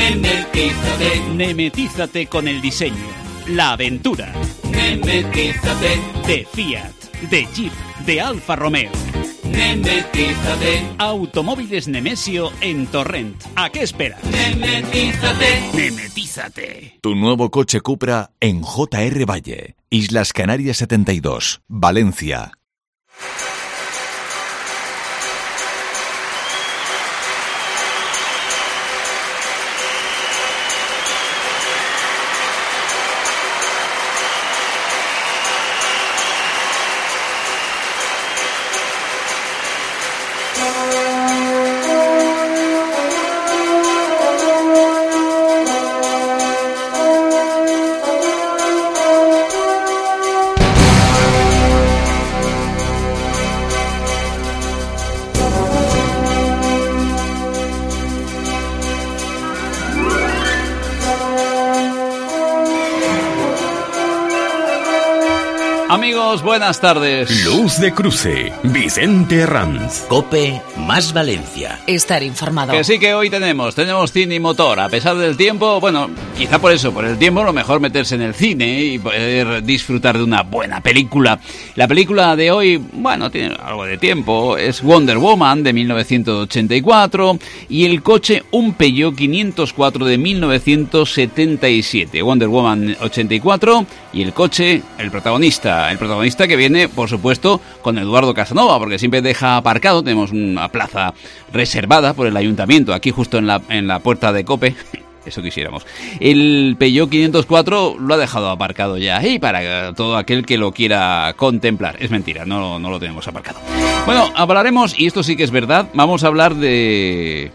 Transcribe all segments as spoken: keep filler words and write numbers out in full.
Nemetízate. Nemetízate con el diseño, la aventura. Nemetízate. De Fiat, de Jeep, de Alfa Romeo. Nemetízate. Automóviles Nemesio en Torrent. ¿A qué esperas? Nemetízate. Nemetízate. Tu nuevo coche Cupra en J R Valle, Islas Canarias setenta y dos, Valencia. Amigos, buenas tardes. Luz de cruce, Vicente Herranz. COPE más Valencia. Estar informado. Que sí que hoy tenemos, tenemos cine y motor. A pesar del tiempo, bueno, quizá por eso, por el tiempo, lo mejor meterse en el cine y poder disfrutar de una buena película. La película de hoy, bueno, tiene algo de tiempo. Es Wonder Woman de mil novecientos ochenta y cuatro y el coche un Peugeot quinientos cuatro de mil novecientos setenta y siete. Wonder Woman ochenta y cuatro y el coche, el protagonista. El protagonista que viene, por supuesto, con Eduardo Casanova, porque siempre deja aparcado. Tenemos una plaza reservada por el ayuntamiento, aquí justo en la, en la puerta de COPE. Eso quisiéramos. El Peugeot quinientos cuatro lo ha dejado aparcado ya ahí para todo aquel que lo quiera contemplar. Es mentira, no, no lo tenemos aparcado. Bueno, hablaremos, y esto sí que es verdad, vamos a hablar de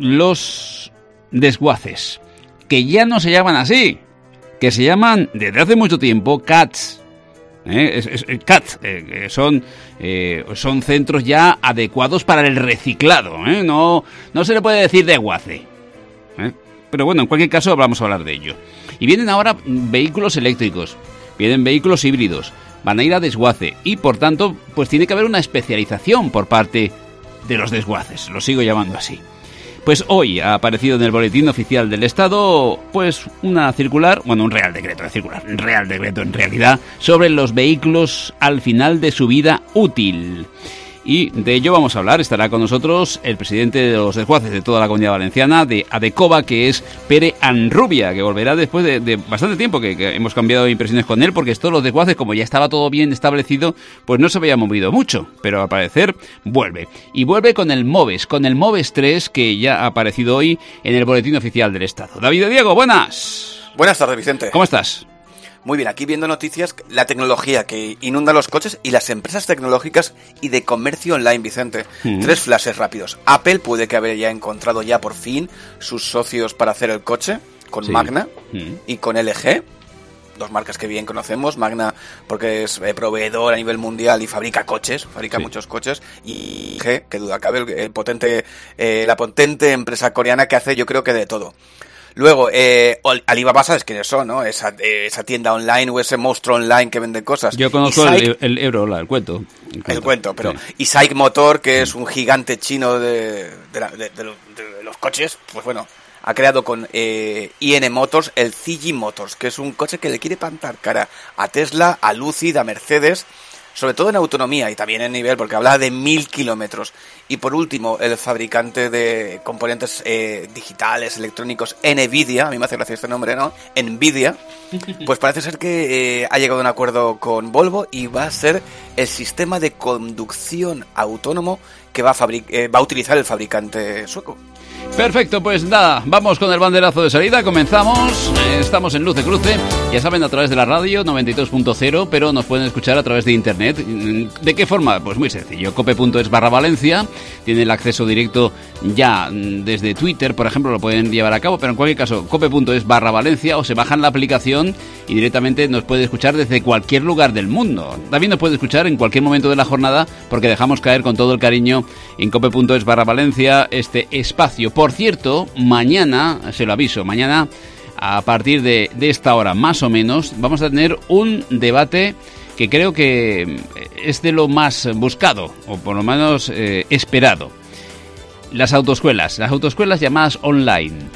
los desguaces, que ya no se llaman así, que se llaman desde hace mucho tiempo C A Ts. ¿Eh? Es, es, C A T, eh, son, eh, son centros ya adecuados para el reciclado, ¿eh? no, no se le puede decir desguace, ¿eh? Pero bueno, en cualquier caso vamos a hablar de ello. Y vienen ahora vehículos eléctricos, vienen vehículos híbridos, van a ir a desguace y por tanto pues tiene que haber una especialización por parte de los desguaces, lo sigo llamando así. Pues hoy ha aparecido en el Boletín Oficial del Estado, pues una circular, bueno, un real decreto de circular, un real decreto en realidad, sobre los vehículos al final de su vida útil. Y de ello vamos a hablar. Estará con nosotros el presidente de los desguaces de toda la Comunidad Valenciana, de Adecoba, que es Pere Anrubia, que volverá después de, de bastante tiempo, que, que hemos cambiado impresiones con él, porque estos los desguaces, como ya estaba todo bien establecido, pues no se había movido mucho, pero al parecer vuelve. Y vuelve con el MOVES, con el MOVES tres, que ya ha aparecido hoy en el Boletín Oficial del Estado. David de Diego, buenas. Buenas tardes, Vicente. ¿Cómo estás? Muy bien, aquí viendo noticias, la tecnología que inunda los coches y las empresas tecnológicas y de comercio online, Vicente. Mm. Tres flashes rápidos. Apple puede que haya encontrado ya por fin sus socios para hacer el coche, con sí. Magna mm. y con L G. Dos marcas que bien conocemos, Magna porque es eh, proveedor a nivel mundial y fabrica coches, fabrica sí. muchos coches, y L G, que duda cabe, el, el potente, eh, la potente empresa coreana que hace yo creo que de todo. Luego, eh, Alibaba, ¿sabes quiénes son, no? Esa, eh, esa tienda online o ese monstruo online que vende cosas. Yo conozco Isaac, el, el Euro, el cuento. El cuento, el cuento pero sí. Isaac Motor, que es un gigante chino de, de, la, de, de, de los coches, pues bueno, ha creado con eh, I N Motors el C G Motors, que es un coche que le quiere plantar cara a Tesla, a Lucid, a Mercedes, sobre todo en autonomía y también en nivel, porque habla de mil kilómetros. Y por último, el fabricante de componentes eh, digitales, electrónicos, Nvidia, a mí me hace gracia este nombre, ¿no? Nvidia, pues parece ser que eh, ha llegado a un acuerdo con Volvo y va a ser el sistema de conducción autónomo que va a, fabric- eh, va a utilizar el fabricante sueco. Perfecto, pues nada, vamos con el banderazo de salida, comenzamos, eh, estamos en Luz de Cruce, ya saben, a través de la radio noventa y dos punto cero, pero nos pueden escuchar a través de internet. ¿De qué forma? Pues muy sencillo, cope punto es barra Valencia, tienen el acceso directo ya desde Twitter, por ejemplo, lo pueden llevar a cabo, pero en cualquier caso, cope punto es barra Valencia, o se bajan la aplicación y directamente nos puede escuchar desde cualquier lugar del mundo. También nos puede escuchar en cualquier momento de la jornada, porque dejamos caer con todo el cariño en cope punto es barra Valencia este espacio. Por cierto, mañana, se lo aviso, mañana a partir de, de esta hora más o menos, vamos a tener un debate que creo que es de lo más buscado, o por lo menos eh, esperado. Las autoescuelas, las autoescuelas llamadas online.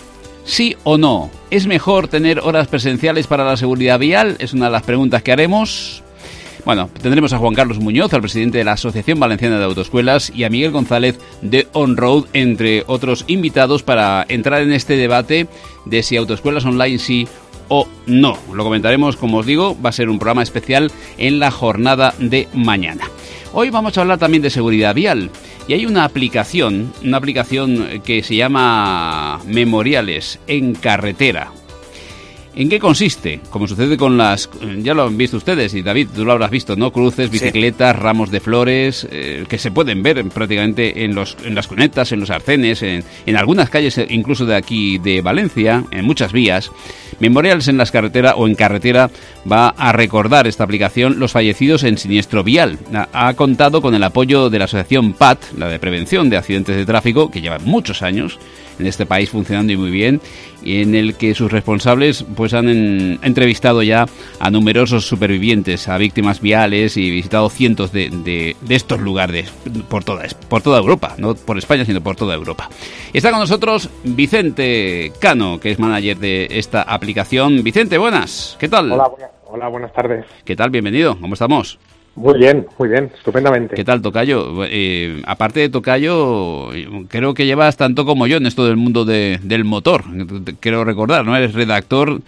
¿Sí o no? ¿Es mejor tener horas presenciales para la seguridad vial? Es una de las preguntas que haremos. Bueno, tendremos a Juan Carlos Muñoz, al presidente de la Asociación Valenciana de Autoescuelas, y a Miguel González de On Road, entre otros invitados, para entrar en este debate de si autoescuelas online sí o no. Lo comentaremos, como os digo, va a ser un programa especial en la jornada de mañana. Hoy vamos a hablar también de seguridad vial. Y hay una aplicación, una aplicación que se llama Memoriales en Carretera. ¿En qué consiste? Como sucede con las... Ya lo han visto ustedes, y David, tú lo habrás visto, ¿no? Cruces, bicicletas, sí. Ramos de flores, eh, que se pueden ver prácticamente en, los, en las cunetas, en los arcenes, en, en algunas calles, incluso de aquí de Valencia, en muchas vías. Memoriales en las carreteras o en carretera va a recordar esta aplicación los fallecidos en siniestro vial. Ha, ha contado con el apoyo de la asociación P A T, la de Prevención de Accidentes de Tráfico, que lleva muchos años en este país funcionando y muy bien, y en el que sus responsables pues han en, entrevistado ya a numerosos supervivientes, a víctimas viales, y visitado cientos de, de, de estos lugares por toda, por toda Europa, no por España, sino por toda Europa. Está con nosotros Vicente Cano, que es manager de esta aplicación. Vicente, buenas, ¿qué tal? Hola, buenas, hola, buenas tardes. ¿Qué tal? Bienvenido, ¿cómo estamos? Muy bien, muy bien, estupendamente. ¿Qué tal, tocayo? Eh, aparte de tocayo, creo que llevas tanto como yo en esto del mundo de, del motor. Quiero recordar, ¿no? Eres redactor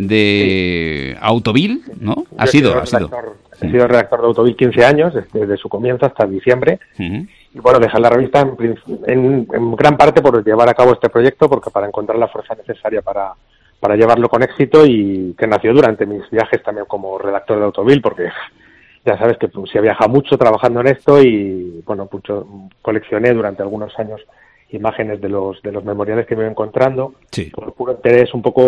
de sí. Autovil, ¿no? Ha sido, ha sido. He sido redactor de Autovil quince años, desde su comienzo hasta diciembre. Uh-huh. Y bueno, dejé la revista en, en, en gran parte por llevar a cabo este proyecto, porque para encontrar la fuerza necesaria para, para llevarlo con éxito, y que nació durante mis viajes también como redactor de Autovil, porque... Ya sabes que pues, se ha viajado mucho trabajando en esto y, bueno, mucho, coleccioné durante algunos años imágenes de los de los memoriales que me iba encontrando, sí. Por puro interés un poco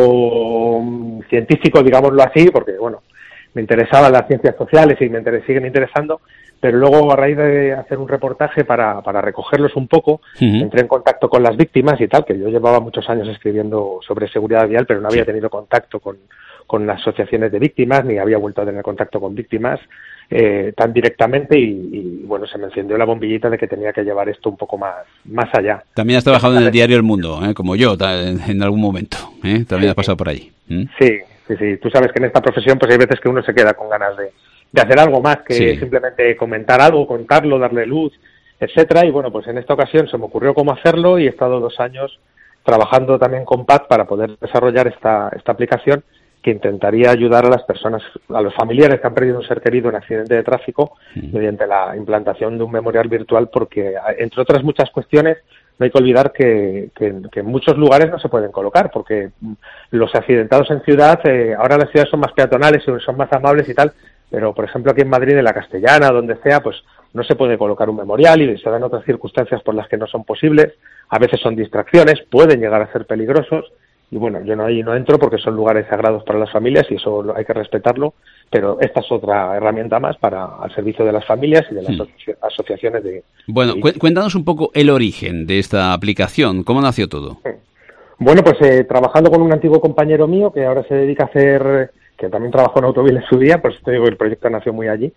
um, científico, digámoslo así, porque, bueno, me interesaban las ciencias sociales y me interes, siguen interesando, pero luego a raíz de hacer un reportaje para, para recogerlos un poco, uh-huh. entré en contacto con las víctimas y tal, que yo llevaba muchos años escribiendo sobre seguridad vial, pero no había sí. tenido contacto con, con las asociaciones de víctimas, ni había vuelto a tener contacto con víctimas eh, tan directamente, y, y bueno, se me encendió la bombillita de que tenía que llevar esto un poco más, más allá. También has trabajado en el diario El Mundo, ¿eh? Como yo, en, en algún momento, ¿eh? También sí, has pasado por allí. ¿Mm? Sí, sí, sí. Tú sabes que en esta profesión pues hay veces que uno se queda con ganas de, de hacer algo más que sí. simplemente comentar algo, contarlo, darle luz, etcétera. Y bueno, pues en esta ocasión se me ocurrió cómo hacerlo y he estado dos años trabajando también con P A T para poder desarrollar esta, esta aplicación, que intentaría ayudar a las personas, a los familiares que han perdido un ser querido en accidente de tráfico, uh-huh. mediante la implantación de un memorial virtual, porque, entre otras muchas cuestiones, no hay que olvidar que, que, que en muchos lugares no se pueden colocar, porque los accidentados en ciudad, eh, ahora las ciudades son más peatonales y son más amables y tal, pero, por ejemplo, aquí en Madrid, en la Castellana, donde sea, pues no se puede colocar un memorial, y se dan otras circunstancias por las que no son posibles. A veces son distracciones, pueden llegar a ser peligrosos. Y bueno, yo no ahí no entro porque son lugares sagrados para las familias y eso hay que respetarlo, pero esta es otra herramienta más para al servicio de las familias y de las hmm. asoci- asociaciones de... Bueno, de... Cu- cuéntanos un poco el origen de esta aplicación, ¿cómo nació todo? Bueno, pues eh, trabajando con un antiguo compañero mío que ahora se dedica a hacer, que también trabajó en Autovil en su día, por eso te digo que el proyecto nació muy allí,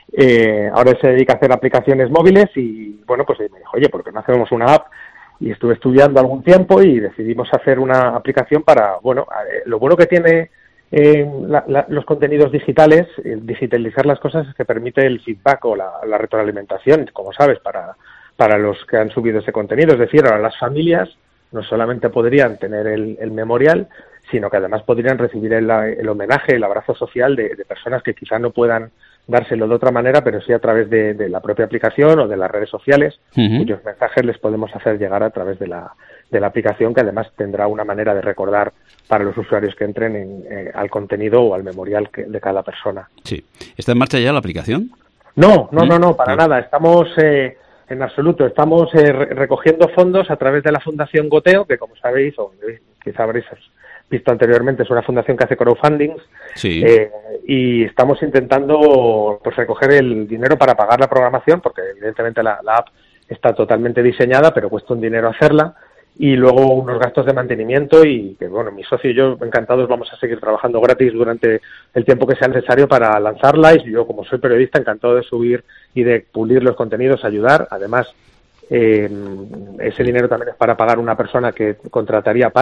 eh, ahora se dedica a hacer aplicaciones móviles y bueno, pues me dijo, oye, ¿por qué no hacemos una app? Y estuve estudiando algún tiempo y decidimos hacer una aplicación para, bueno, eh, lo bueno que tiene eh, la, la, los contenidos digitales, el digitalizar las cosas, es que permite el feedback o la, la retroalimentación, como sabes, para, para los que han subido ese contenido. Es decir, ahora las familias no solamente podrían tener el, el memorial, sino que además podrían recibir el, el homenaje, el abrazo social de, de personas que quizá no puedan dárselo de otra manera, pero sí a través de, de la propia aplicación o de las redes sociales, uh-huh. cuyos mensajes les podemos hacer llegar a través de la, de la aplicación, que además tendrá una manera de recordar para los usuarios que entren en, eh, al contenido o al memorial que, de cada persona. Sí. ¿Está en marcha ya la aplicación? No, no, no, no, para no. nada. Estamos, eh, en absoluto, estamos eh, recogiendo fondos a través de la Fundación Goteo, que como sabéis, o quizá habréis visto anteriormente, es una fundación que hace crowdfundings, sí. eh, y estamos intentando pues recoger el dinero para pagar la programación, porque evidentemente la, la app está totalmente diseñada, pero cuesta un dinero hacerla, y luego unos gastos de mantenimiento, y que bueno, mi socio y yo encantados vamos a seguir trabajando gratis durante el tiempo que sea necesario para lanzarla, y yo, como soy periodista, encantado de subir y de pulir los contenidos, ayudar. Además, eh, ese dinero también es para pagar una persona que contrataría a P A T,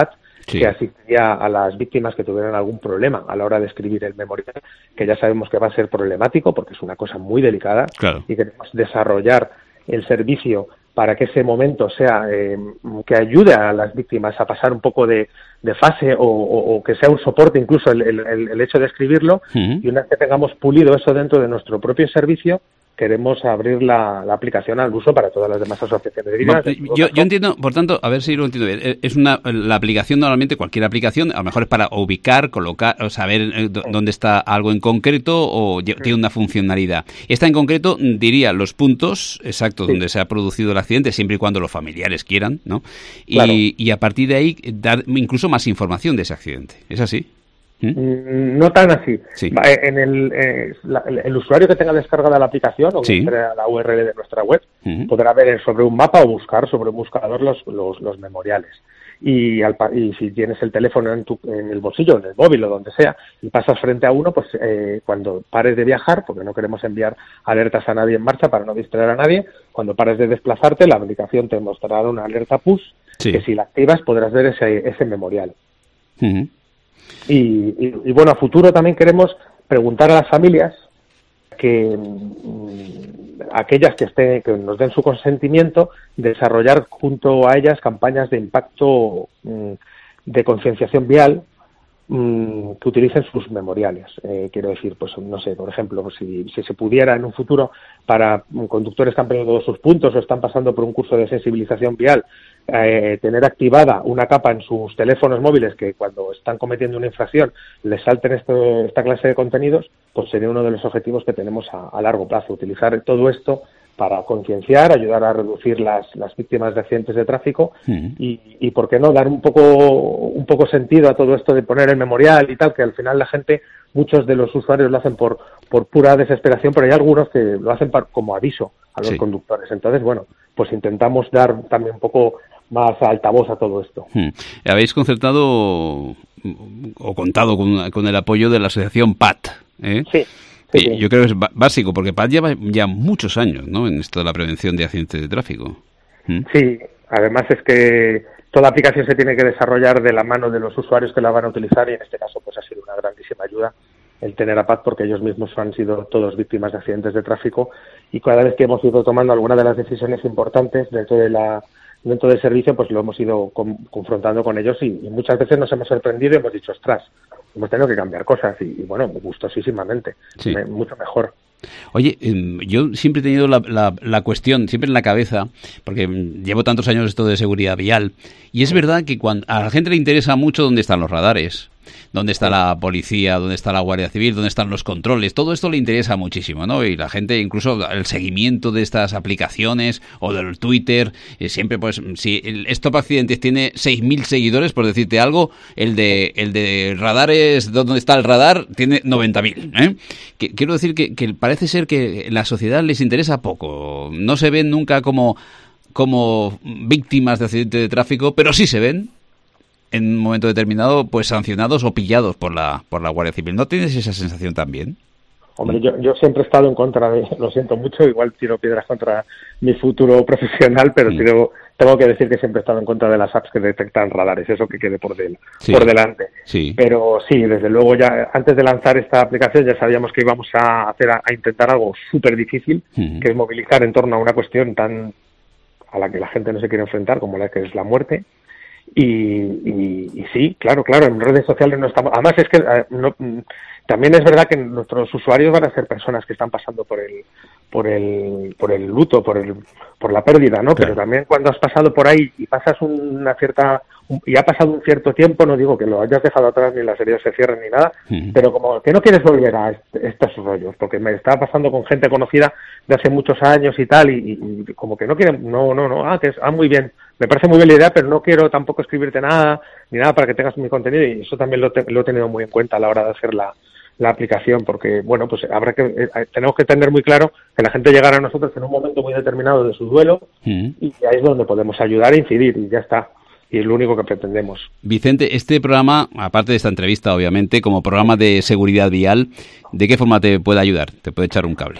sí. que asistiría a las víctimas que tuvieran algún problema a la hora de escribir el memorial, que ya sabemos que va a ser problemático porque es una cosa muy delicada, claro. y queremos desarrollar el servicio para que ese momento sea eh, que ayude a las víctimas a pasar un poco de, de fase o, o, o que sea un soporte incluso el, el, el hecho de escribirlo, uh-huh. y una vez que tengamos pulido eso dentro de nuestro propio servicio, queremos abrir la, la aplicación al uso para todas las demás asociaciones de víctimas. Yo, yo entiendo, por tanto, a ver si lo entiendo bien, es una la aplicación normalmente, cualquier aplicación, a lo mejor es para ubicar, colocar, o saber dónde está algo en concreto o sí. tiene una funcionalidad. Esta en concreto diría los puntos exactos sí. donde se ha producido el accidente, siempre y cuando los familiares quieran, ¿no? Y, claro. y a partir de ahí dar incluso más información de ese accidente. ¿Es así? ¿Mm? No tan así. Sí. En el, eh, la, el usuario que tenga descargada la aplicación o que sí. entre a la U R L de nuestra web uh-huh. podrá ver sobre un mapa o buscar sobre un buscador los, los, los memoriales. Y, al, y si tienes el teléfono en, tu, en el bolsillo, en el móvil o donde sea, y pasas frente a uno, pues eh, cuando pares de viajar, porque no queremos enviar alertas a nadie en marcha para no distraer a nadie, cuando pares de desplazarte, la aplicación te mostrará una alerta push, sí. que si la activas podrás ver ese, ese memorial. Uh-huh. Y, y, y bueno, a futuro también queremos preguntar a las familias que mmm, aquellas que estén, que nos den su consentimiento, desarrollar junto a ellas campañas de impacto mmm, de concienciación vial mmm, que utilicen sus memoriales. Eh, quiero decir, pues no sé, por ejemplo, si, si se pudiera en un futuro para conductores que han perdido todos sus puntos o están pasando por un curso de sensibilización vial, Eh, tener activada una capa en sus teléfonos móviles que cuando están cometiendo una infracción les salten esto, esta clase de contenidos, pues sería uno de los objetivos que tenemos a, a largo plazo, utilizar todo esto para concienciar, ayudar a reducir las, las víctimas de accidentes de tráfico uh-huh. y, y, ¿por qué no?, dar un poco, un poco sentido a todo esto de poner el memorial y tal, que al final la gente, muchos de los usuarios lo hacen por, por pura desesperación, pero hay algunos que lo hacen para, como aviso a los sí. conductores. Entonces, bueno, pues intentamos dar también un poco más altavoz a todo esto. Hmm. Habéis concertado o contado con, con el apoyo de la asociación P A T, ¿eh? Sí. Sí, sí. Yo creo que es básico, porque P A T lleva ya muchos años, ¿no?, en esto de la prevención de accidentes de tráfico. ¿Mm? Sí, además es que toda aplicación se tiene que desarrollar de la mano de los usuarios que la van a utilizar y en este caso pues ha sido una grandísima ayuda el tener a P A T porque ellos mismos han sido todos víctimas de accidentes de tráfico y cada vez que hemos ido tomando alguna de las decisiones importantes dentro de la dentro del servicio, pues lo hemos ido con, confrontando con ellos y, y muchas veces nos hemos sorprendido y hemos dicho, ostras, hemos tenido que cambiar cosas y, y bueno, gustosísimamente, sí. me, mucho mejor. Oye, yo siempre he tenido la, la, la cuestión, siempre en la cabeza, porque llevo tantos años esto de seguridad vial, y es verdad que cuando a la gente le interesa mucho dónde están los radares, dónde está la policía, dónde está la Guardia Civil, dónde están los controles, todo esto le interesa muchísimo, ¿no? Y la gente, incluso el seguimiento de estas aplicaciones o del Twitter, eh, siempre pues, si el Stop Accidentes tiene seis mil seguidores, por decirte algo, el de el de radares, dónde está el radar, tiene noventa mil, ¿eh? Que, quiero decir que, que parece ser que la sociedad les interesa poco, no se ven nunca como, como víctimas de accidentes de tráfico, pero sí se ven en un momento determinado, pues sancionados o pillados por la por la Guardia Civil. ¿No tienes esa sensación también? Hombre, yo, yo siempre he estado en contra de, lo siento mucho, igual tiro piedras contra mi futuro profesional, pero sí. tiro, tengo que decir que siempre he estado en contra de las apps que detectan radares, eso que quede por, del, sí. por delante. Sí. Pero sí, desde luego, ya antes de lanzar esta aplicación ya sabíamos que íbamos a hacer a, a intentar algo súper difícil, uh-huh. que es movilizar en torno a una cuestión tan a la que la gente no se quiere enfrentar como la que es la muerte. Y, y, y sí, claro, claro, en redes sociales no estamos... Además es que eh, no, también es verdad que nuestros usuarios van a ser personas que están pasando por el por el por el luto, por el por la pérdida, ¿no? Claro. Pero también cuando has pasado por ahí y pasas una cierta... y ha pasado un cierto tiempo, no digo que lo hayas dejado atrás ni las heridas se cierren ni nada, uh-huh. pero como que no quieres volver a este, estos rollos, porque me estaba pasando con gente conocida de hace muchos años y tal, y, y, y como que no quieren, no, no, no, ah, que es, ah, muy bien, me parece muy bien la idea, pero no quiero tampoco escribirte nada, ni nada para que tengas mi contenido, y eso también lo, te, lo he tenido muy en cuenta a la hora de hacer la, la aplicación, porque, bueno, pues habrá que, eh, tenemos que tener muy claro que la gente llegará a nosotros en un momento muy determinado de su duelo, uh-huh. y ahí es donde podemos ayudar a incidir, y ya está. Y es lo único que pretendemos. Vicente, este programa, aparte de esta entrevista, obviamente, como programa de seguridad vial, ¿de qué forma te puede ayudar? ¿Te puede echar un cable?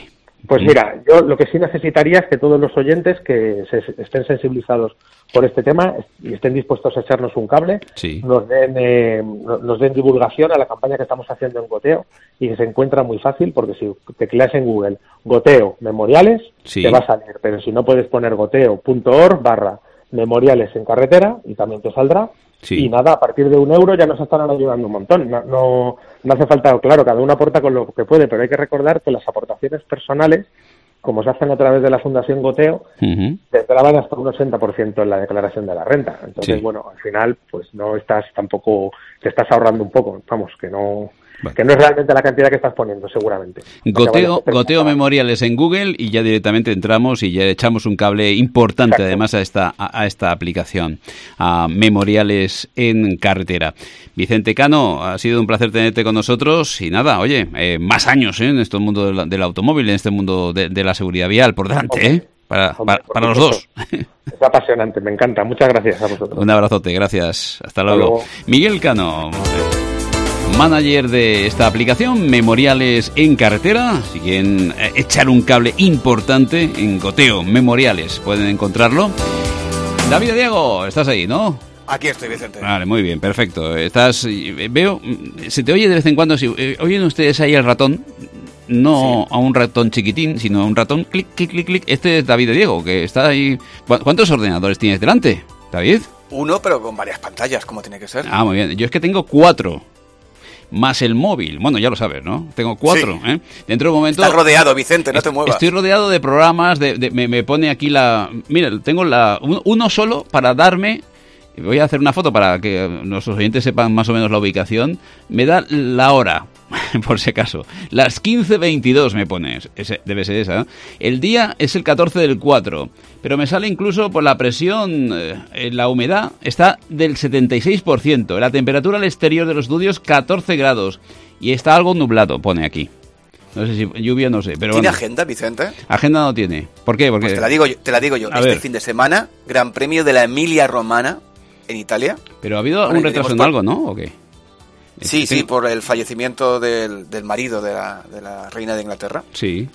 Pues mira, yo lo que sí necesitaría es que todos los oyentes que se estén sensibilizados por este tema y estén dispuestos a echarnos un cable, sí. nos den eh, nos den divulgación a la campaña que estamos haciendo en Goteo, y que se encuentra muy fácil, porque si tecleas en Google Goteo Memoriales, sí. te va a salir, pero si no puedes poner goteo.org barra memoriales en carretera y también te saldrá. Sí. Y nada, a partir de un euro ya nos estarán ayudando un montón. No, no, no hace falta, claro, cada uno aporta con lo que puede, pero hay que recordar que las aportaciones personales, como se hacen a través de la Fundación Goteo, uh-huh. te graban hasta un ochenta por ciento en la declaración de la renta. Entonces, sí. bueno, al final, pues no estás tampoco, te estás ahorrando un poco, vamos, que no... Vale. Que no es realmente la cantidad que estás poniendo, seguramente. Goteo, Goteo Memoriales en Google y ya directamente entramos y ya echamos un cable importante. Exacto. Además a esta a, a esta aplicación, a Memoriales en Carretera. Vicente Cano, ha sido un placer tenerte con nosotros y nada, oye, eh, más años ¿eh? en este mundo del, del automóvil, en este mundo de, de la seguridad vial por delante, hombre, ¿eh? Para, hombre, para, para los dos. Es apasionante, me encanta. Muchas gracias a vosotros. Un abrazote, gracias. Hasta luego. Hasta luego. Miguel Cano, manager de esta aplicación, Memoriales en Carretera. Si quieren echar un cable importante en Goteo Memoriales, pueden encontrarlo. David Diego, estás ahí, ¿no? Aquí estoy, Vicente. Vale, muy bien, perfecto. Estás, veo, se te oye de vez en cuando, si oyen ustedes ahí el ratón, no sí. a un ratón chiquitín, sino a un ratón clic, clic, clic, clic. Este es David Diego, que está ahí. ¿Cuántos ordenadores tienes delante, David? Uno, pero con varias pantallas, como tiene que ser. Ah, muy bien. Yo es que tengo cuatro. Más el móvil. Bueno, ya lo sabes, ¿no? Tengo cuatro, sí. ¿eh? Dentro de un momento... Estás rodeado, Vicente, no te muevas. Estoy rodeado de programas, de, de, me, me pone aquí la... Mira, tengo la uno solo para darme... Voy a hacer una foto para que nuestros oyentes sepan más o menos la ubicación. Me da la hora, por si acaso. Las quince veintidós me pones. Ese, debe ser esa, ¿no? El día es el catorce del cuatro. Pero me sale incluso por la presión, eh, la humedad está del setenta y seis por ciento. La temperatura al exterior de los estudios, catorce grados. Y está algo nublado, pone aquí. No sé si lluvia, no sé. Pero ¿Tiene bueno. agenda, Vicente? Agenda no tiene. ¿Por qué? Porque... Pues te la digo yo. Te la digo yo. A este ver. fin de semana, Gran Premio de la Emilia Romana en Italia. Pero ha habido algún bueno, retraso en por... algo, ¿no? ¿O qué? Sí, sí, por el fallecimiento del, del marido de la, de la reina de Inglaterra. Sí.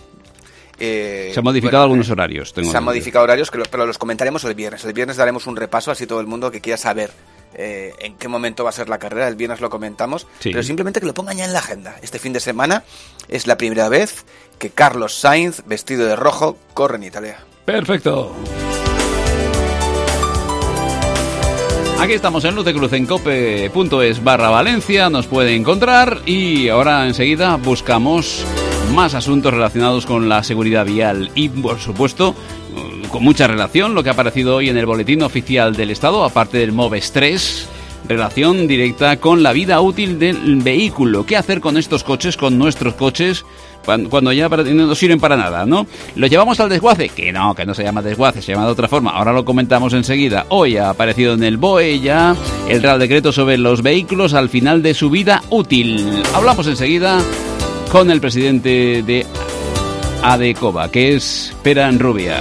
Eh, se han modificado bueno, algunos horarios. Tengo se han modificado horarios, que lo, pero los comentaremos el viernes. El viernes daremos un repaso, así todo el mundo que quiera saber eh, en qué momento va a ser la carrera. El viernes lo comentamos, sí. Pero simplemente que lo pongan ya en la agenda. Este fin de semana es la primera vez que Carlos Sainz, vestido de rojo, corre en Italia. Perfecto. Aquí estamos en Luz de Cruz en cope.es barra Valencia, nos puede encontrar y ahora enseguida buscamos más asuntos relacionados con la seguridad vial y, por supuesto, con mucha relación, lo que ha aparecido hoy en el Boletín Oficial del Estado, aparte del MOVES tres, relación directa con la vida útil del vehículo. ¿Qué hacer con estos coches, con nuestros coches, cuando ya no sirven para nada, ¿no? ¿Los llevamos al desguace? Que no, que no se llama desguace, se llama de otra forma. Ahora lo comentamos enseguida. Hoy ha aparecido en el B O E ya el Real Decreto sobre los vehículos al final de su vida útil. Hablamos enseguida con el presidente de ADECOBA, que es Peran Rubia.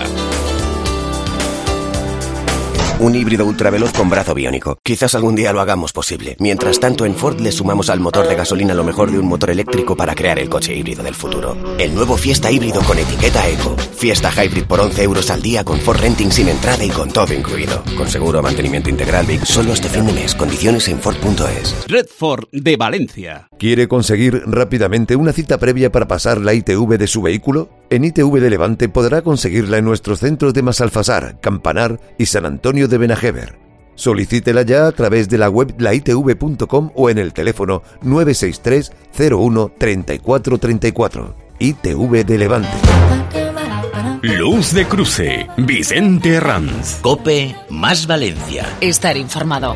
Un híbrido ultraveloz con brazo biónico. Quizás algún día lo hagamos posible. Mientras tanto, en Ford le sumamos al motor de gasolina lo mejor de un motor eléctrico para crear el coche híbrido del futuro. El nuevo Fiesta híbrido con etiqueta Eco. Fiesta Hybrid por once euros al día con Ford Renting sin entrada y con todo incluido. Con seguro, mantenimiento integral, Vic, solo este fin de mes. Condiciones en Ford punto es. Red Ford de Valencia. ¿Quiere conseguir rápidamente una cita previa para pasar la I T V de su vehículo? En I T V de Levante podrá conseguirla en nuestros centros de Masalfasar, Campanar y San Antonio de Benajever. Solicítela ya a través de la web la i t v punto com o en el teléfono nueve seis tres cero uno tres cuatro tres cuatro. I T V de Levante. Luz de Cruce, Vicente Herranz. COPE más Valencia. Estar informado.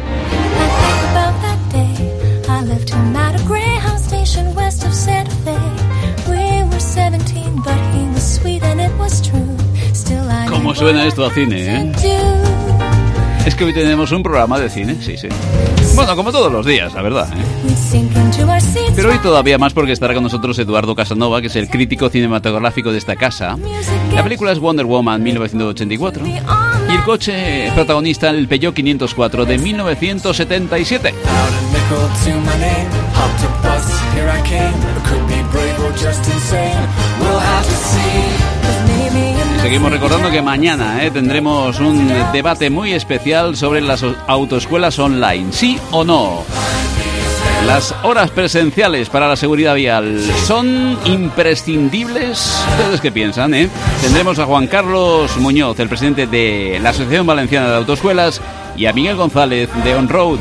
¿Cómo suena esto a cine, eh? Es que hoy tenemos un programa de cine, sí, sí. Bueno, como todos los días, la verdad, ¿eh? Pero hoy todavía más porque estará con nosotros Eduardo Casanova, que es el crítico cinematográfico de esta casa. La película es Wonder Woman mil novecientos ochenta y cuatro. Y el coche protagonista, el Peugeot quinientos cuatro de mil novecientos setenta y siete. Hopped a bus, here I came. Could be brave or just insane. We'll have to see. Seguimos recordando que mañana eh, tendremos un debate muy especial sobre las autoescuelas online. ¿Sí o no? Las horas presenciales para la seguridad vial son imprescindibles. ¿Ustedes qué piensan? Eh? Tendremos a Juan Carlos Muñoz, el presidente de la Asociación Valenciana de Autoescuelas, y a Miguel González de On Road.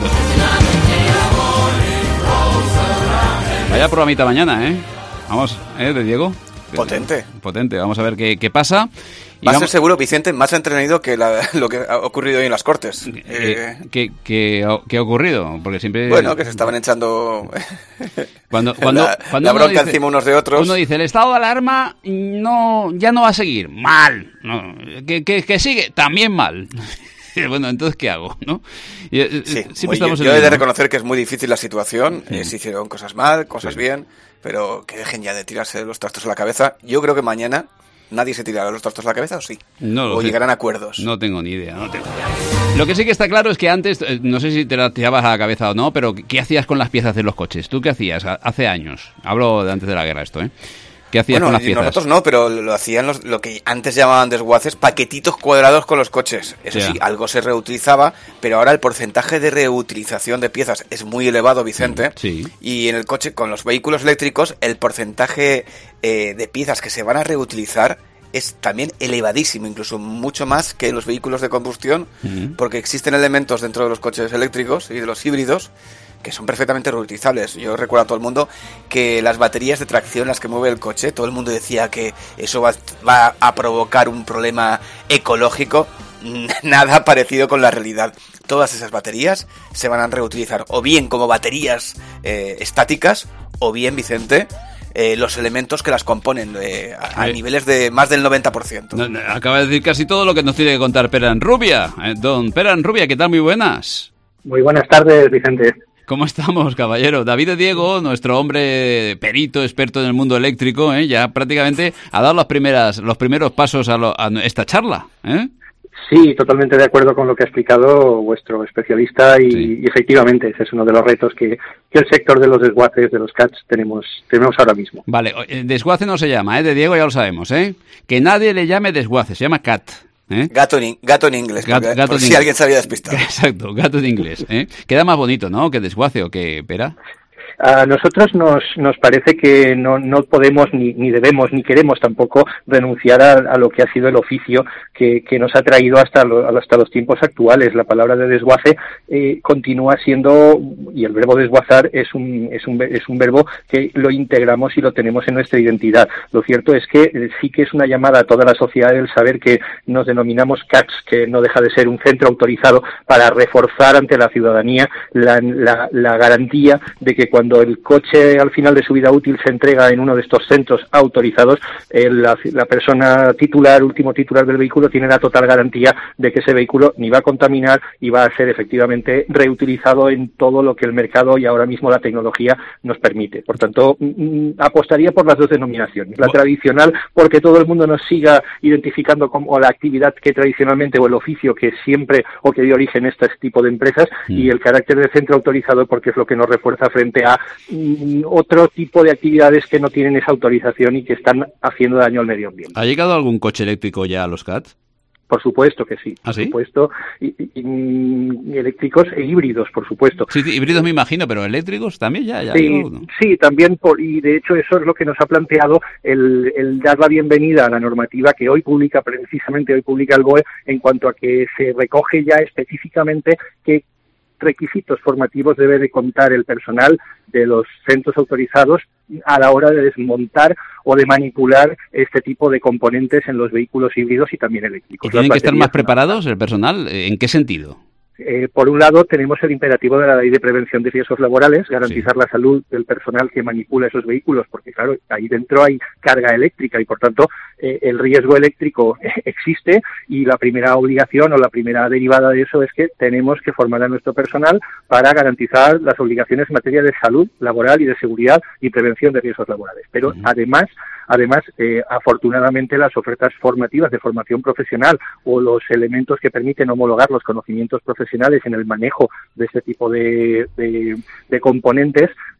Vaya programita mañana, ¿eh? Vamos, ¿eh? De Diego. Potente. Potente. Vamos a ver qué, qué pasa. Y Va a vamos... ser seguro, Vicente, más entretenido que la, lo que ha ocurrido hoy en las Cortes. Eh, Eh, ¿qué, qué, ¿Qué ha ocurrido? Porque siempre... bueno, que se estaban echando cuando, cuando, la, cuando la uno bronca dice, encima unos de otros. Uno dice, el estado de alarma no, ya no va a seguir. Mal. No, que, que, que sigue también mal. Bueno, entonces, ¿qué hago? ¿No? Y, sí, siempre muy, estamos yo, en yo he de mismo. reconocer que es muy difícil la situación. Sí. Eh, se hicieron cosas mal, cosas Sí. bien, pero que dejen ya de tirarse los trastos a la cabeza. Yo creo que mañana nadie se tirará los trastos a la cabeza, ¿o sí? No lo o sé. llegarán a acuerdos. No tengo ni idea, no tengo ni idea. Lo que sí que está claro es que antes, eh, no sé si te la tirabas a la cabeza o no, pero ¿qué hacías con las piezas de los coches? ¿Tú qué hacías hace años? Hablo de antes de la guerra esto, ¿eh? ¿Qué hacías Bueno, con las piezas? nosotros no, pero lo hacían los, lo que antes llamaban desguaces, paquetitos cuadrados con los coches. Eso Ya. sí, algo se reutilizaba, pero ahora el porcentaje de reutilización de piezas es muy elevado, Vicente. Sí. Y en el coche, con los vehículos eléctricos, el porcentaje eh, de piezas que se van a reutilizar es también elevadísimo, incluso mucho más que en los vehículos de combustión, Ujú. porque existen elementos dentro de los coches eléctricos y de los híbridos que son perfectamente reutilizables. Yo recuerdo a todo el mundo que las baterías de tracción, las que mueve el coche, todo el mundo decía que eso va, va a provocar un problema ecológico. Nada parecido con la realidad. Todas esas baterías se van a reutilizar o bien como baterías eh, estáticas o bien, Vicente, eh, los elementos que las componen eh, a, a Eh. niveles de más del noventa por ciento. No, no, acaba de decir casi todo lo que nos tiene que contar Peran Rubia. Eh, don Peran Rubia, ¿qué tal? Muy buenas. Muy buenas tardes, Vicente. ¿Cómo estamos, caballero? David de Diego, nuestro hombre perito, experto en el mundo eléctrico, ¿eh? Ya prácticamente ha dado las primeras, los primeros pasos a, lo, a esta charla, ¿eh? Sí, totalmente de acuerdo con lo que ha explicado vuestro especialista y, Sí. y efectivamente ese es uno de los retos que, que el sector de los desguaces, de los C A Ts, tenemos, tenemos ahora mismo. Vale, eh, desguace no se llama, ¿eh? De Diego ya lo sabemos, ¿eh? Que nadie le llame desguace, se llama C A T. ¿Eh? Gato, en, gato en inglés, Gato- porque- gato por en si inglés. alguien se había despistado. Exacto, gato en inglés, ¿eh? Queda más bonito, ¿no? Que desguace o que pera. A nosotros nos, nos parece que no, no podemos ni, ni debemos ni queremos tampoco renunciar a, a lo que ha sido el oficio que, que nos ha traído hasta, lo, hasta los tiempos actuales. La palabra de desguace eh, continúa siendo, y el verbo desguazar es un, es, un, es un verbo que lo integramos y lo tenemos en nuestra identidad. Lo cierto es que eh, sí que es una llamada a toda la sociedad el saber que nos denominamos C A Ts, que no deja de ser un centro autorizado para reforzar ante la ciudadanía la, la, la garantía de que cuando Cuando el coche al final de su vida útil se entrega en uno de estos centros autorizados, eh, la, la persona titular, último titular del vehículo, tiene la total garantía de que ese vehículo ni va a contaminar y va a ser efectivamente reutilizado en todo lo que el mercado y ahora mismo la tecnología nos permite. Por tanto, mm, apostaría por las dos denominaciones. La tradicional, porque todo el mundo nos siga identificando como la actividad que tradicionalmente o el oficio que siempre o que dio origen a este tipo de empresas, Mm. y el carácter de centro autorizado porque es lo que nos refuerza frente a mm, otro tipo de actividades que no tienen esa autorización y que están haciendo daño al medio ambiente. ¿Ha llegado algún coche eléctrico ya a los C A T? Por supuesto que sí, ¿Ah, por sí? supuesto, y, y- y eléctricos e híbridos, por supuesto. Sí, sí, híbridos me imagino, pero eléctricos también ya, ya. Sí, llegó uno. sí, también, por, y de hecho eso es lo que nos ha planteado el, el dar la bienvenida a la normativa que hoy publica, precisamente hoy publica el B O E, en cuanto a que se recoge ya específicamente qué requisitos formativos debe de contar el personal de los centros autorizados a la hora de desmontar o de manipular este tipo de componentes en los vehículos híbridos y también eléctricos. ¿Y tienen Las que estar baterías más no. preparados el personal? ¿En qué sentido? Eh, por un lado, tenemos el imperativo de la Ley de Prevención de Riesgos Laborales, garantizar la salud del personal que manipula esos vehículos, porque claro, ahí dentro hay carga eléctrica y por tanto eh, el riesgo eléctrico existe, y la primera obligación o la primera derivada de eso es que tenemos que formar a nuestro personal para garantizar las obligaciones en materia de salud laboral y de seguridad y prevención de riesgos laborales. Pero uh-huh. además, además eh, afortunadamente las ofertas formativas de formación profesional o los elementos que permiten homologar los conocimientos profesionales en el manejo de este tipo de, de, de componentes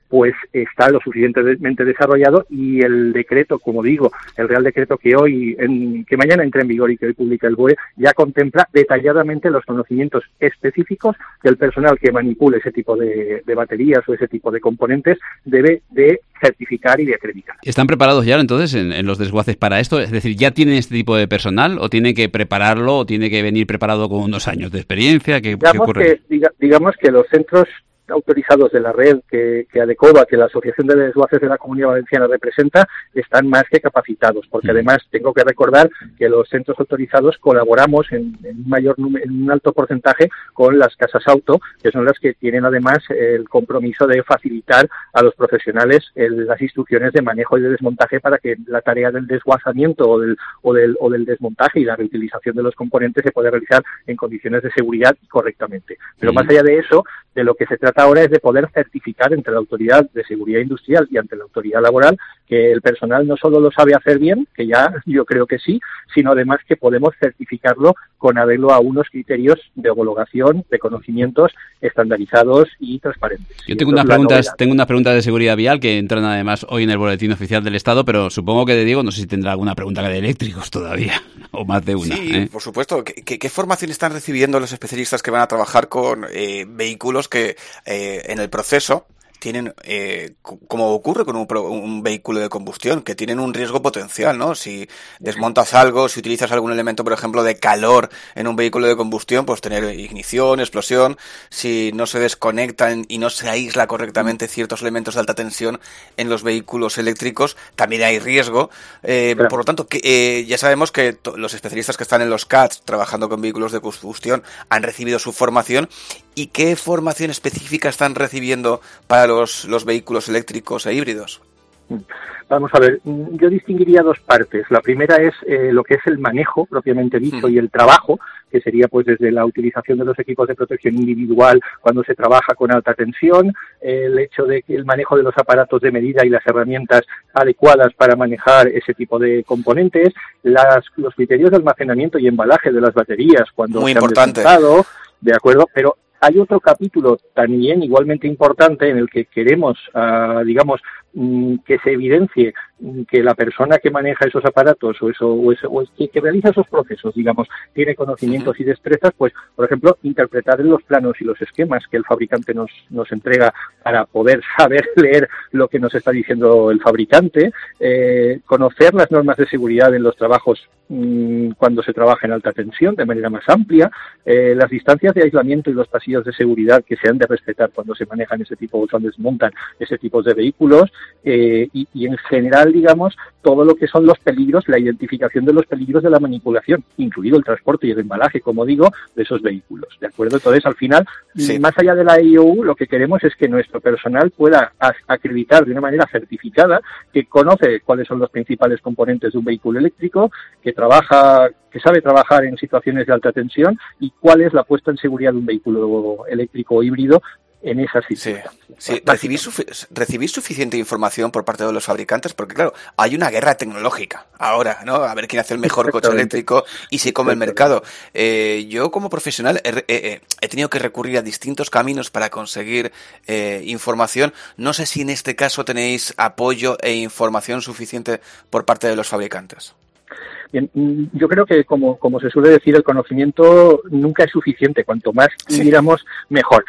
pues está lo suficientemente desarrollado, y el decreto, como digo, el Real Decreto que hoy, en, que mañana entra en vigor y que hoy publica el B O E, ya contempla detalladamente los conocimientos específicos del personal que manipule ese tipo de, de baterías o ese tipo de componentes debe de certificar y de acreditar. ¿Están preparados ya entonces en, en los desguaces para esto? Es decir, ¿ya tienen este tipo de personal o tiene que prepararlo o tiene que venir preparado con unos años de experiencia? ¿Qué, digamos, ¿qué ocurre? Que, diga, digamos que los centros autorizados de la red que, que ADECOVA, que la Asociación de Desguaces de la Comunidad Valenciana representa, están más que capacitados, porque mm. además tengo que recordar que los centros autorizados colaboramos en, en un mayor número, en un alto porcentaje con las casas auto, que son las que tienen además el compromiso de facilitar a los profesionales el, las instrucciones de manejo y de desmontaje para que la tarea del desguazamiento o del, o del, o del desmontaje y la reutilización de los componentes se pueda realizar en condiciones de seguridad y correctamente. Pero mm. más allá de eso, de lo que se trata ahora es de poder certificar entre la Autoridad de Seguridad Industrial y ante la Autoridad Laboral que el personal no solo lo sabe hacer bien, que ya yo creo que sí, sino además que podemos certificarlo con arreglo a unos criterios de homologación, de conocimientos estandarizados y transparentes. Yo tengo unas preguntas, tengo unas preguntas de seguridad vial que entran además hoy en el Boletín Oficial del Estado, pero supongo que de Diego no sé si tendrá alguna pregunta de eléctricos todavía, o más de una. Sí, ¿eh? Por supuesto. ¿Qué, qué, qué formación están recibiendo los especialistas que van a trabajar con eh, vehículos que eh, en el proceso tienen, eh, como ocurre con un, un vehículo de combustión, que tienen un riesgo potencial, ¿no? Si desmontas algo, si utilizas algún elemento, por ejemplo, de calor en un vehículo de combustión, pues tener ignición, explosión. Si no se desconectan y no se aísla correctamente ciertos elementos de alta tensión en los vehículos eléctricos, también hay riesgo. Eh, claro. Por lo tanto, que, eh, ya sabemos que to- los especialistas que están en los C A Ts trabajando con vehículos de combustión han recibido su formación. ¿Y qué formación específica están recibiendo para los, los vehículos eléctricos e híbridos? Vamos a ver, yo distinguiría dos partes. La primera es eh, lo que es el manejo propiamente dicho mm. y el trabajo, que sería pues desde la utilización de los equipos de protección individual cuando se trabaja con alta tensión, eh, el hecho de que el manejo de los aparatos de medida y las herramientas adecuadas para manejar ese tipo de componentes, las, los criterios de almacenamiento y embalaje de las baterías cuando Muy se importante. han desmontado, de acuerdo, pero hay otro capítulo también igualmente importante en el que queremos, uh, digamos, mm, que se evidencie que la persona que maneja esos aparatos o eso o, eso, o es que, que realiza esos procesos, digamos, tiene conocimientos uh-huh. y destrezas, pues, por ejemplo, interpretar los planos y los esquemas que el fabricante nos, nos entrega para poder saber leer lo que nos está diciendo el fabricante, eh, conocer las normas de seguridad en los trabajos mmm, cuando se trabaja en alta tensión de manera más amplia, eh, las distancias de aislamiento y los pasillos de seguridad que se han de respetar cuando se manejan ese tipo o se desmontan ese tipo de vehículos, eh, y, y en general, digamos, todo lo que son los peligros, la identificación de los peligros de la manipulación, incluido el transporte y el embalaje, como digo, de esos vehículos, ¿de acuerdo? Entonces, al final, sí. más allá de la I O U, lo que queremos es que nuestro personal pueda acreditar de una manera certificada que conoce cuáles son los principales componentes de un vehículo eléctrico, que trabaja, que sabe trabajar en situaciones de alta tensión y cuál es la puesta en seguridad de un vehículo eléctrico o híbrido en esas circunstancias. Sí, sí. ¿Recibir, sufi- ¿Recibir suficiente información por parte de los fabricantes? Porque, claro, hay una guerra tecnológica ahora, ¿no? A ver quién hace el mejor coche eléctrico y si come el mercado. Eh, yo, como profesional, he, he, he tenido que recurrir a distintos caminos para conseguir eh, información. No sé si en este caso tenéis apoyo e información suficiente por parte de los fabricantes. Bien, yo creo que, como, como se suele decir, el conocimiento nunca es suficiente. Cuanto más miramos, mejor.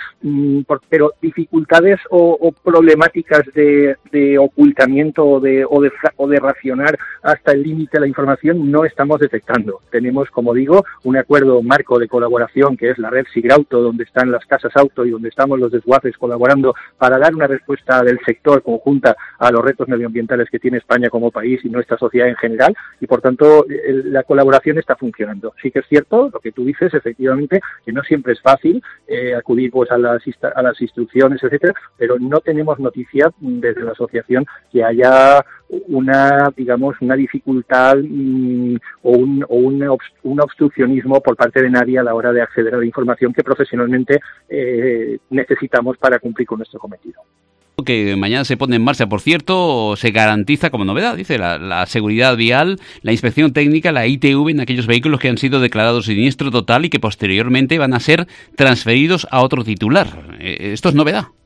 Pero dificultades o, o problemáticas de, de ocultamiento o de, o, de, o de racionar hasta el límite la información no estamos detectando. Tenemos, como digo, un acuerdo marco de colaboración que es la red Sigrauto, donde están las casas auto y donde estamos los desguaces colaborando para dar una respuesta del sector conjunta a los retos medioambientales que tiene España como país y nuestra sociedad en general, y por tanto el, la colaboración está funcionando. Sí que es cierto lo que tú dices, efectivamente, que no siempre es fácil eh, acudir pues a las a las instrucciones, etcétera, pero no tenemos noticia desde la asociación que haya una, digamos, una dificultad mmm, o, un, o un, obst- un obstruccionismo por parte de nadie a la hora de acceder a la información que profesionalmente eh, necesitamos para cumplir con nuestro cometido. Que mañana se pone en marcha, por cierto, se garantiza como novedad, dice, la, la seguridad vial, la inspección técnica, la I T V en aquellos vehículos que han sido declarados siniestro total y que posteriormente van a ser transferidos a otro titular. ¿Esto es novedad?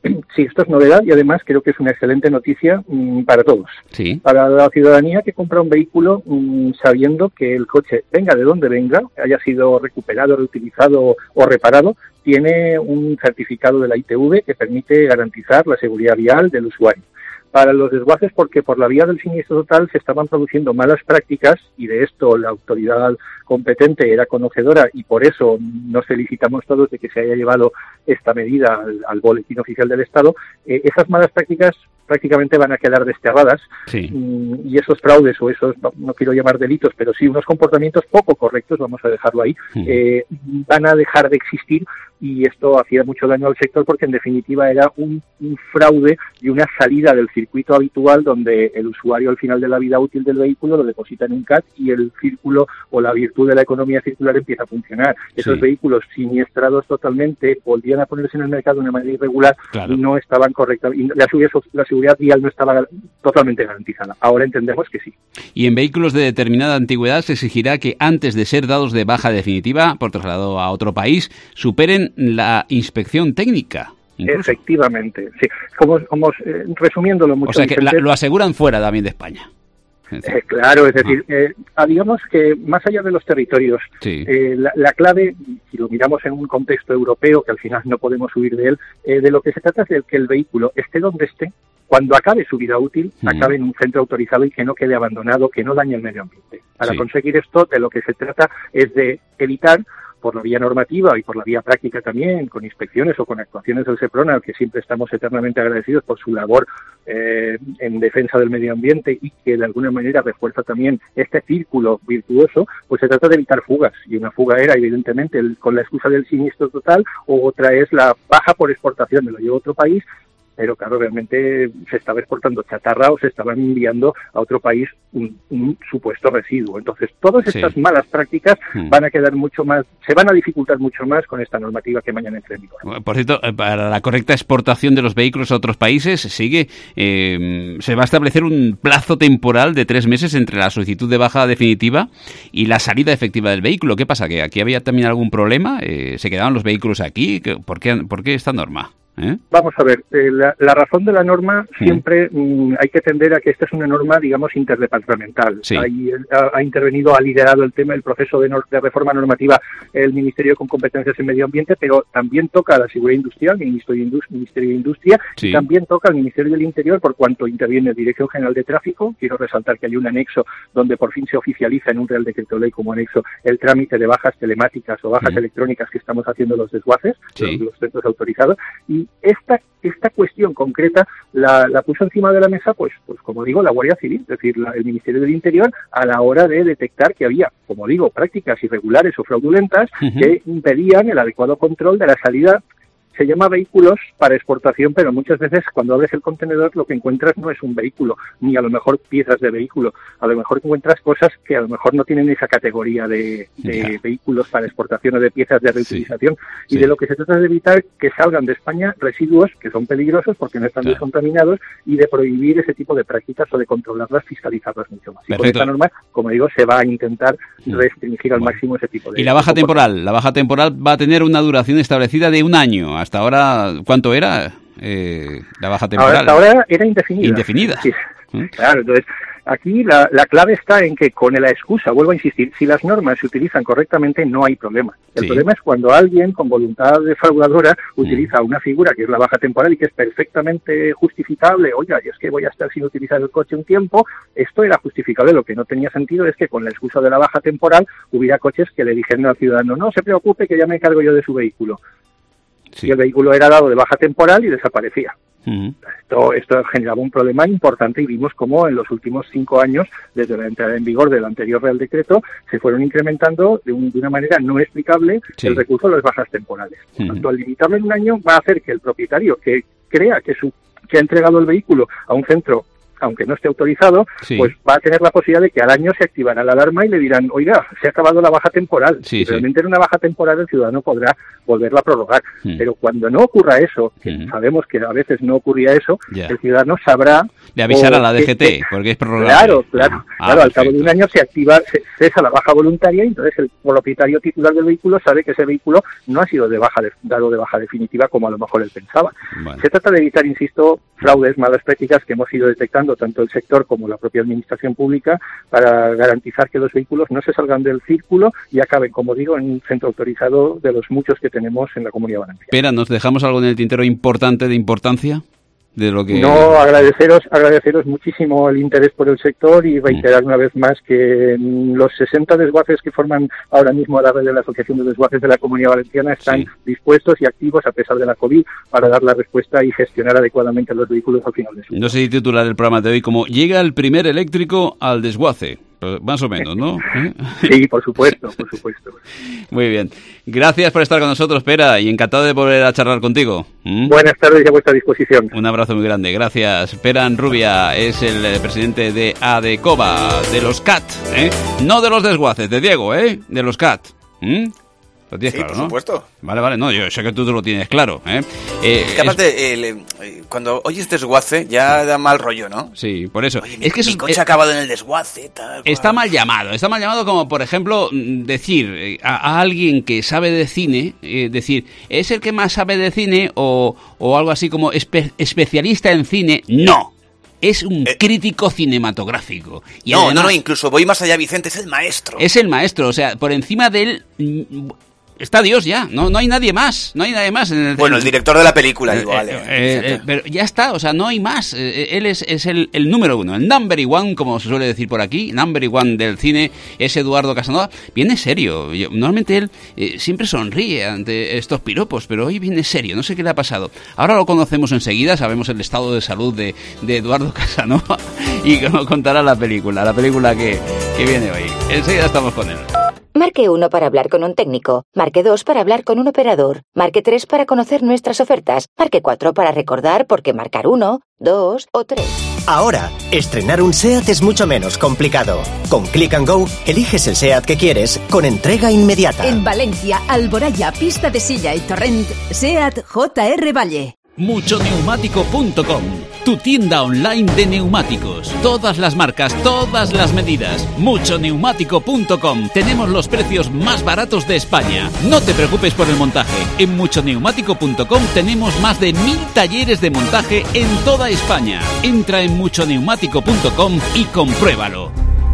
Sí, esto es novedad y además creo que es una excelente noticia mmm, para todos. Sí. Para la ciudadanía que compra un vehículo mmm, sabiendo que el coche, venga de donde venga, haya sido recuperado, reutilizado o reparado, tiene un certificado de la I T V que permite garantizar la seguridad vial del usuario. Para los desguaces, porque por la vía del siniestro total se estaban produciendo malas prácticas y de esto la autoridad competente era conocedora y por eso nos felicitamos todos de que se haya llevado esta medida al, al boletín oficial del Estado. Eh, esas malas prácticas prácticamente van a quedar desterradas sí. y esos fraudes o esos, no, no quiero llamar delitos, pero sí unos comportamientos poco correctos, vamos a dejarlo ahí, sí. eh, van a dejar de existir y esto hacía mucho daño al sector porque en definitiva era un, un fraude y una salida del circuito habitual donde el usuario al final de la vida útil del vehículo lo deposita en un C A T y el círculo o la virtud de la economía circular empieza a funcionar. Esos sí. vehículos siniestrados totalmente volvían a ponerse en el mercado de una manera irregular claro. y no estaban correctamente, y la seguridad, la seguridad vial no estaba totalmente garantizada. Ahora entendemos que sí. Y en vehículos de determinada antigüedad se exigirá que antes de ser dados de baja definitiva por traslado a otro país superen la inspección técnica. Incluso. Efectivamente, sí. Como, como eh, resumiéndolo mucho. O sea que la, lo aseguran fuera también de España. Eh, claro, es decir, ah. eh, digamos que más allá de los territorios, sí. eh, la, la clave, si lo miramos en un contexto europeo, que al final no podemos huir de él, eh, de lo que se trata es de que el vehículo esté donde esté, cuando acabe su vida útil, mm. acabe en un centro autorizado y que no quede abandonado, que no dañe el medio ambiente. Para sí. conseguir esto, de lo que se trata es de evitar, por la vía normativa y por la vía práctica también, con inspecciones o con actuaciones del SEPRONA, al que siempre estamos eternamente agradecidos por su labor eh, en defensa del medio ambiente y que de alguna manera refuerza también este círculo virtuoso, pues se trata de evitar fugas. Y una fuga era, evidentemente, el, con la excusa del siniestro total, o otra es la baja por exportación, me lo llevo a otro país, pero claro, realmente se estaba exportando chatarra o se estaban enviando a otro país un, un supuesto residuo. Entonces, todas estas sí. malas prácticas mm. van a quedar mucho más, se van a dificultar mucho más con esta normativa que mañana entre en vigor. Por cierto, para la correcta exportación de los vehículos a otros países, sigue, eh, se va a establecer un plazo temporal de tres meses entre la solicitud de baja definitiva y la salida efectiva del vehículo. ¿Qué pasa? ¿Que aquí había también algún problema? Eh, ¿Se quedaban los vehículos aquí? ¿Por qué, por qué esta norma? ¿Eh? Vamos a ver, eh, la, la razón de la norma siempre mm. Mm, hay que tender a que esta es una norma, digamos, interdepartamental. Sí. Hay, ha, ha intervenido, ha liderado el tema, el proceso de, nor de reforma normativa el Ministerio con competencias en medio ambiente, pero también toca a la seguridad industrial, el Ministerio de Industria, Ministerio de Industria sí. y también toca al Ministerio del Interior por cuanto interviene la Dirección General de Tráfico. Quiero resaltar que hay un anexo donde por fin se oficializa en un Real Decreto Ley como anexo el trámite de bajas telemáticas o bajas mm. electrónicas que estamos haciendo los desguaces, sí. los, los centros autorizados, y esta esta cuestión concreta la, la puso encima de la mesa, pues, pues como digo, la Guardia Civil, es decir, la, el Ministerio del Interior, a la hora de detectar que había, como digo, prácticas irregulares o fraudulentas uh-huh. que impedían el adecuado control de la salida. Se llama vehículos para exportación, pero muchas veces cuando abres el contenedor lo que encuentras no es un vehículo, ni a lo mejor piezas de vehículo. A lo mejor encuentras cosas que a lo mejor no tienen esa categoría de, de yeah. vehículos para exportación o de piezas de reutilización. Sí. Y sí. de lo que se trata es de evitar que salgan de España residuos que son peligrosos porque no están claro. descontaminados y de prohibir ese tipo de prácticas o de controlarlas, fiscalizarlas mucho más. Y con esta norma, como digo, se va a intentar restringir al bueno. máximo ese tipo de... Y la baja temporal, la baja temporal va a tener una duración establecida de un año. Hasta ahora, ¿cuánto era eh, la baja temporal? Hasta ahora era indefinida. Indefinida. Sí. ¿Mm? Claro, entonces aquí la, la clave está en que con la excusa, vuelvo a insistir, si las normas se utilizan correctamente no hay problema. El sí. problema es cuando alguien con voluntad defraudadora utiliza mm. una figura que es la baja temporal y que es perfectamente justificable. Oiga, y es que voy a estar sin utilizar el coche un tiempo. Esto era justificable. Lo que no tenía sentido es que con la excusa de la baja temporal hubiera coches que le dijeran al ciudadano no se preocupe que ya me encargo yo de su vehículo. Sí. Y el vehículo era dado de baja temporal y desaparecía. Uh-huh. Esto, esto generaba un problema importante y vimos cómo en los últimos cinco años, desde la entrada en vigor del anterior Real Decreto, se fueron incrementando de, un, de una manera no explicable sí. el recurso a las bajas temporales. Por uh-huh. tanto, al limitarlo en un año va a hacer que el propietario que crea que, su, que ha entregado el vehículo a un centro aunque no esté autorizado, sí. pues va a tener la posibilidad de que al año se activará la alarma y le dirán, oiga, se ha acabado la baja temporal. Sí, si sí. realmente era una baja temporal, el ciudadano podrá volverla a prorrogar. Mm. Pero cuando no ocurra eso, que Mm. sabemos que a veces no ocurría eso, Ya. el ciudadano sabrá... Le avisará a la o D G T, que- porque es prorrogable. Claro, claro. Ah, claro, al cabo de perfecto. un año se activa, se cesa la baja voluntaria y entonces el propietario titular del vehículo sabe que ese vehículo no ha sido de baja de- dado de baja definitiva como a lo mejor él pensaba. Bueno. Se trata de evitar, insisto, fraudes, malas prácticas que hemos ido detectando tanto el sector como la propia administración pública para garantizar que los vehículos no se salgan del círculo y acaben, como digo, en un centro autorizado de los muchos que tenemos en la Comunidad Valenciana. Espera, ¿nos dejamos algo en el tintero importante de importancia? De lo que... No, agradeceros, agradeceros muchísimo el interés por el sector y reiterar una vez más que los sesenta desguaces que forman ahora mismo a la red de la Asociación de Desguaces de la Comunidad Valenciana están Sí. dispuestos y activos a pesar de la COVID para dar la respuesta y gestionar adecuadamente los vehículos al final de su vida. No sé si titular el programa de hoy como llega el primer eléctrico al desguace. Pues más o menos, ¿no? ¿Eh? Sí, por supuesto, por supuesto. Muy bien. Gracias por estar con nosotros, Pera, y encantado de volver a charlar contigo. ¿Mm? Buenas tardes y a vuestra disposición. Un abrazo muy grande. Gracias. Peran Rubia es el eh, presidente de ADECOBA, de los C A T, ¿eh? No de los desguaces, de Diego, ¿eh? De los C A T. ¿Mm? Lo tienes Sí, claro, por ¿no? supuesto. Vale, vale, no, yo sé que tú te lo tienes claro, ¿eh? Eh, Es que aparte, el, eh, cuando oyes desguace ya da mal rollo, ¿no? Sí, por eso. Oye, mi, es que eso mi es- coche eh, ha acabado en el desguace, tal. Está cual. mal llamado, está mal llamado como, por ejemplo, mm, decir eh, a, a alguien que sabe de cine, eh, decir, ¿es el que más sabe de cine? O, o algo así como espe- especialista en cine. No, es un Eh. crítico cinematográfico. Y No, además no, no, incluso voy más allá, Vicente, es el maestro. es el maestro, o sea, por encima de él mm, está Dios ya, no, no hay nadie más, no hay nadie más. En el, Bueno, el director de la película, digo, Eh, vale. eh, eh, eh, pero ya está, o sea, no hay más. Eh, él es, es el, el número uno, el number one, como se suele decir por aquí, number one del cine, es Eduardo Casanova. Viene serio. Yo- normalmente él eh, siempre sonríe ante estos piropos, pero hoy viene serio, no sé qué le ha pasado. Ahora lo conocemos enseguida, sabemos el estado de salud de, de Eduardo Casanova y nos contará la película, la película que, que viene hoy. Enseguida estamos con él. Marque uno para hablar con un técnico. Marque dos para hablar con un operador. Marque tres para conocer nuestras ofertas. Marque cuatro para recordar por qué marcar uno, dos o tres. Ahora, estrenar un SEAT es mucho menos complicado. Con Click and Go, eliges el SEAT que quieres con entrega inmediata. En Valencia, Alboraya, Pista de Silla y Torrent, SEAT J R Valle. mucho neumático punto com, tu tienda online de neumáticos. Todas las marcas, todas las medidas. mucho neumático punto com. Tenemos los precios más baratos de España. No te preocupes por el montaje. En mucho neumático punto com tenemos más de mil talleres de montaje en toda España. Entra en mucho neumático punto com y compruébalo.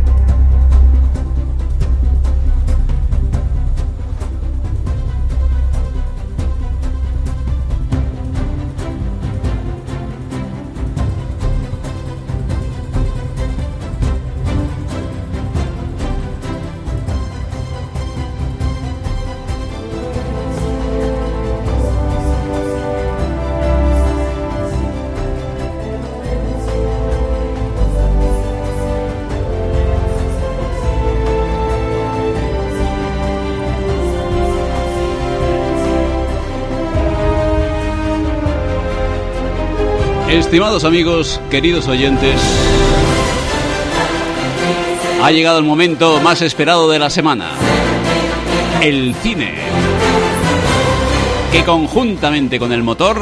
Estimados amigos, queridos oyentes, ha llegado el momento más esperado de la semana. El cine, que conjuntamente con el motor,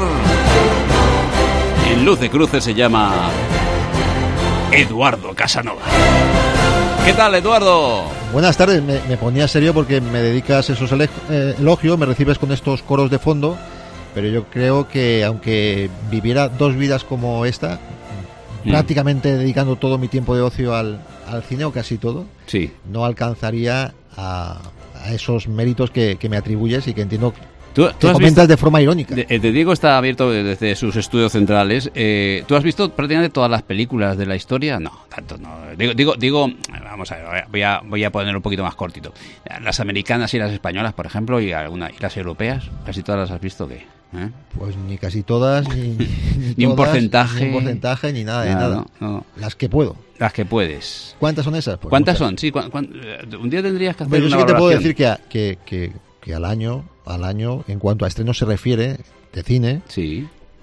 en luz de cruce se llama Eduardo Casanova. ¿Qué tal, Eduardo? Buenas tardes, me, me ponía serio porque me dedicas esos ele- eh, elogios, me recibes con estos coros de fondo, pero yo creo que aunque viviera dos vidas como esta, Mm. prácticamente dedicando todo mi tiempo de ocio al, al cine, o casi todo, Sí. no alcanzaría a, a esos méritos que, que me atribuyes y que entiendo ¿Tú, que tú has comentas visto- de forma irónica. De, de Diego está abierto desde sus estudios centrales. Eh, ¿Tú has visto prácticamente todas las películas de la historia? No, tanto no. Digo, digo, digo vamos a ver, voy a, voy a poner un poquito más cortito. Las americanas y las españolas, por ejemplo, y alguna, y las europeas, casi todas las has visto, ¿qué? ¿Eh? Pues ni casi todas, ni, ni, Ni un todas, porcentaje. ni un porcentaje, ni nada de Nada, nada. no, no. Las que puedo. Las que puedes. ¿Cuántas son esas? Pues ¿Cuántas muchas. son? Sí, cuan- cuan- eh, un día tendrías que hacer Hombre, yo una sí que te puedo valoración. decir que, a- que, que, que al año, al año, en cuanto a estreno se refiere, de cine, sí.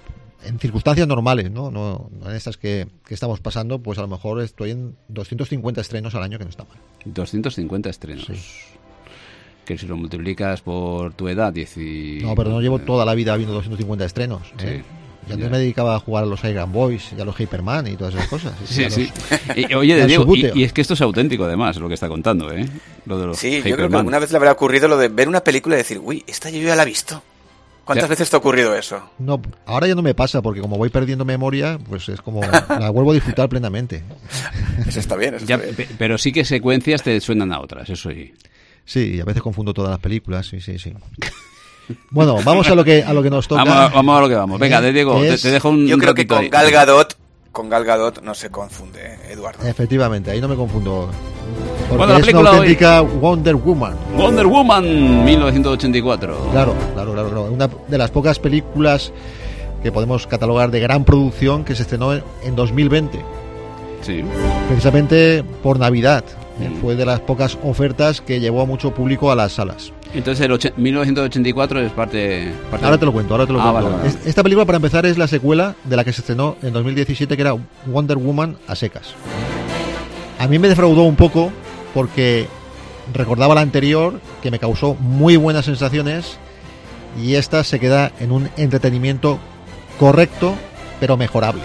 en circunstancias normales, ¿no? No, no en estas que, que estamos pasando, pues a lo mejor estoy en doscientos cincuenta estrenos al año, que no está mal. doscientos cincuenta estrenos. Sí. Que si lo multiplicas por tu edad, diez y... No, pero no llevo toda la vida viendo doscientos cincuenta estrenos. ¿eh? Sí. Y antes me dedicaba a jugar a los Iron Boys y a los Hyperman y todas esas cosas. Sí, los, sí. Y, oye, de Diego, y, y es que esto es auténtico además, lo que está contando, ¿eh? Lo de los sí, Hyperman. Yo creo que alguna vez le habrá ocurrido lo de ver una película y decir, uy, esta yo ya la he visto. ¿Cuántas ya. veces te ha ocurrido eso? No, ahora ya no me pasa, porque como voy perdiendo memoria, pues es como la vuelvo a disfrutar plenamente. Eso está bien, eso ya, está bien. Pero sí que secuencias te suenan a otras, eso sí. Sí, a veces confundo todas las películas, sí, sí, sí. Bueno, vamos a lo que a lo que nos toca. Vamos, vamos a lo que vamos. Venga, de Diego, te, te dejo un Yo creo que con ahí. Gal Gadot, con Gal Gadot no se confunde, Eduardo. Efectivamente, ahí no me confundo. Porque bueno, la es una auténtica hoy. Wonder Woman. Wonder Woman, mil novecientos ochenta y cuatro. Claro, claro, claro, claro. Una de las pocas películas que podemos catalogar de gran producción que se estrenó en, en dos mil veinte. Sí. Precisamente por Navidad. Mm. Fue de las pocas ofertas que llevó a mucho público a las salas. Entonces el och- mil novecientos ochenta y cuatro es parte... parte ahora de... te lo cuento, ahora te lo ah, cuento. vale, vale. Es, esta película, para empezar, es la secuela de la que se estrenó en dos mil diecisiete, que era Wonder Woman a secas. A mí me defraudó un poco porque recordaba la anterior, que me causó muy buenas sensaciones, y esta se queda en un entretenimiento correcto, pero mejorable.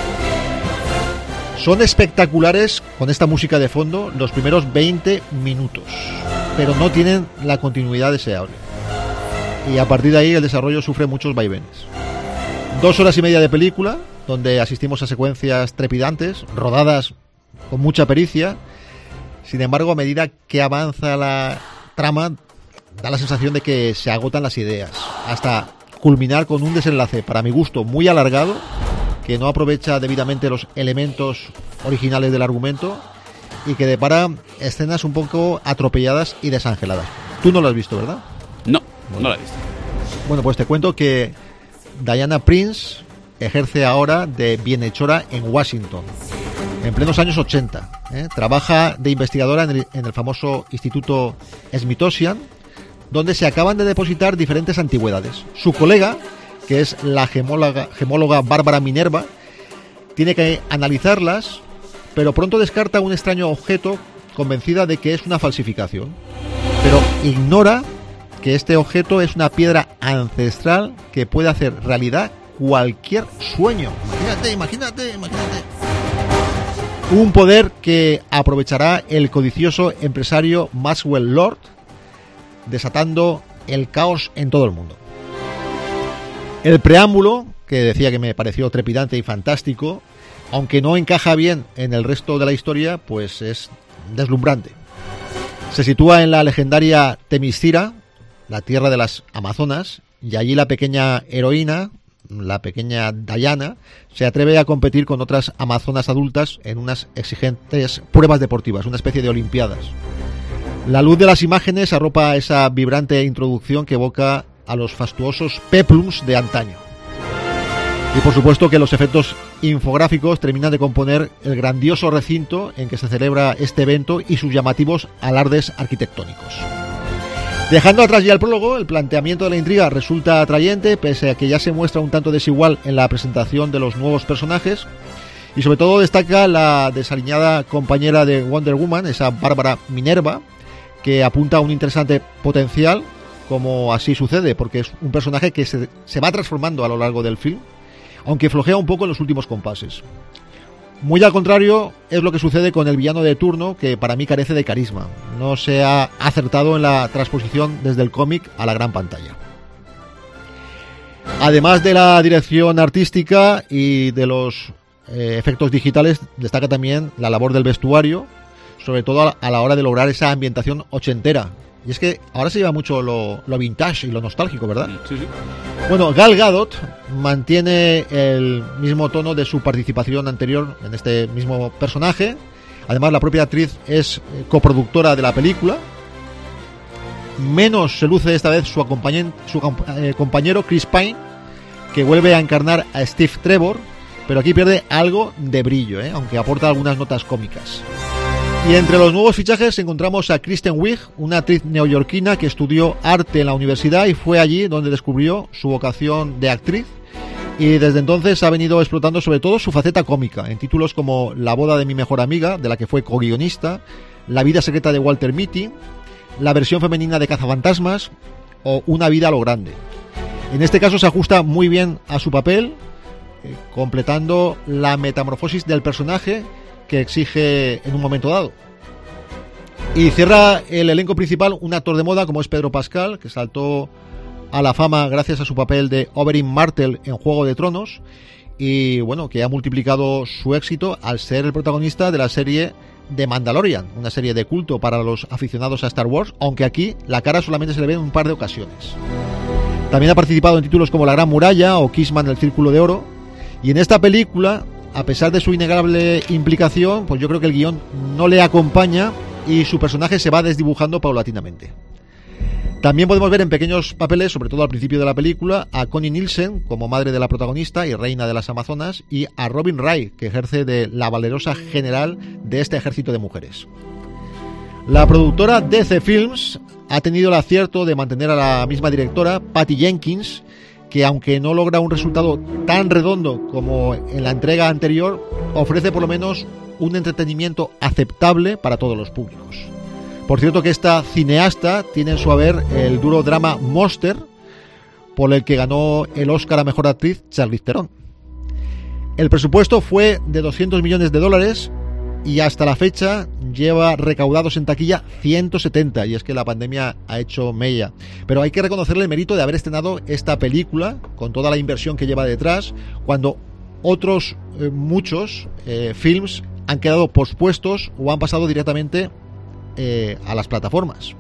Son espectaculares con esta música de fondo los primeros veinte minutos, pero no tienen la continuidad deseable. Y a partir de ahí el desarrollo sufre muchos vaivenes. Dos horas y media de película, donde asistimos a secuencias trepidantes, rodadas con mucha pericia. Sin embargo, a medida que avanza la trama, da la sensación de que se agotan las ideas, hasta culminar con un desenlace, para mi gusto, muy alargado, que no aprovecha debidamente los elementos originales del argumento y que depara escenas un poco atropelladas y desangeladas. Tú no lo has visto, ¿verdad? No, no lo he visto. Bueno, pues te cuento que Diana Prince ejerce ahora de bienhechora en Washington, en plenos años ochenta. ¿eh? Trabaja de investigadora en el, en el famoso Instituto Smithsonian, donde se acaban de depositar diferentes antigüedades. Su colega, que es la gemóloga, gemóloga Bárbara Minerva, tiene que analizarlas, pero pronto descarta un extraño objeto, convencida de que es una falsificación. Pero ignora que este objeto es una piedra ancestral que puede hacer realidad cualquier sueño. Imagínate, imagínate, imagínate. Un poder que aprovechará el codicioso empresario Maxwell Lord, desatando el caos en todo el mundo. El preámbulo, que decía que me pareció trepidante y fantástico, aunque no encaja bien en el resto de la historia, pues es deslumbrante. Se sitúa en la legendaria Temiscira, la tierra de las Amazonas, y allí la pequeña heroína, la pequeña Diana, se atreve a competir con otras amazonas adultas en unas exigentes pruebas deportivas, una especie de olimpiadas. La luz de las imágenes arropa esa vibrante introducción que evoca a los fastuosos peplums de antaño. Y por supuesto que los efectos infográficos terminan de componer el grandioso recinto en que se celebra este evento y sus llamativos alardes arquitectónicos. Dejando atrás ya el prólogo, el planteamiento de la intriga resulta atrayente, pese a que ya se muestra un tanto desigual en la presentación de los nuevos personajes, y sobre todo destaca la desaliñada compañera de Wonder Woman, esa Bárbara Minerva, que apunta a un interesante potencial, como así sucede, porque es un personaje que se, se va transformando a lo largo del film, aunque flojea un poco en los últimos compases. Muy al contrario es lo que sucede con el villano de turno, que para mí carece de carisma. No se ha acertado en la transposición desde el cómic a la gran pantalla. Además de la dirección artística y de los eh, efectos digitales, destaca también la labor del vestuario, sobre todo a la hora de lograr esa ambientación ochentera. Y es que ahora se lleva mucho lo, lo vintage y lo nostálgico, ¿verdad? Sí, sí. Bueno, Gal Gadot mantiene el mismo tono de su participación anterior en este mismo personaje. Además, la propia actriz es coproductora de la película. Menos se luce esta vez su, acompañen, su eh, compañero Chris Pine, que vuelve a encarnar a Steve Trevor, pero aquí pierde algo de brillo, ¿eh? aunque aporta algunas notas cómicas. Y entre los nuevos fichajes encontramos a Kristen Wiig, una actriz neoyorquina que estudió arte en la universidad y fue allí donde descubrió su vocación de actriz, Y desde entonces ha venido explotando sobre todo su faceta cómica, en títulos como La boda de mi mejor amiga, de la que fue co-guionista, La vida secreta de Walter Mitty, la versión femenina de Cazafantasmas o Una vida a lo grande. En este caso se ajusta muy bien a su papel, eh, completando la metamorfosis del personaje que exige en un momento dado. Y cierra el elenco principal un actor de moda como es Pedro Pascal, que saltó a la fama gracias a su papel de Oberyn Martell en Juego de Tronos y bueno, que ha multiplicado su éxito al ser el protagonista de la serie de Mandalorian, una serie de culto para los aficionados a Star Wars, aunque aquí la cara solamente se le ve en un par de ocasiones. También ha participado en títulos como La Gran Muralla o Kissman el Círculo de Oro, y en esta película, a pesar de su innegable implicación, pues yo creo que el guión no le acompaña y su personaje se va desdibujando paulatinamente. También podemos ver en pequeños papeles, sobre todo al principio de la película, a Connie Nielsen como madre de la protagonista y reina de las Amazonas, y a Robin Wright, que ejerce de la valerosa general de este ejército de mujeres. La productora D C Films ha tenido el acierto de mantener a la misma directora, Patty Jenkins, que aunque no logra un resultado tan redondo como en la entrega anterior, ofrece por lo menos un entretenimiento aceptable para todos los públicos. Por cierto que esta cineasta tiene en su haber el duro drama Monster, por el que ganó el Oscar a Mejor Actriz Charlize Theron. El presupuesto fue de doscientos millones de dólares y hasta la fecha lleva recaudados en taquilla ciento setenta, y es que la pandemia ha hecho mella. Pero hay que reconocerle el mérito de haber estrenado esta película con toda la inversión que lleva detrás, cuando otros eh, muchos eh, films han quedado pospuestos o han pasado directamente Eh, a las plataformas.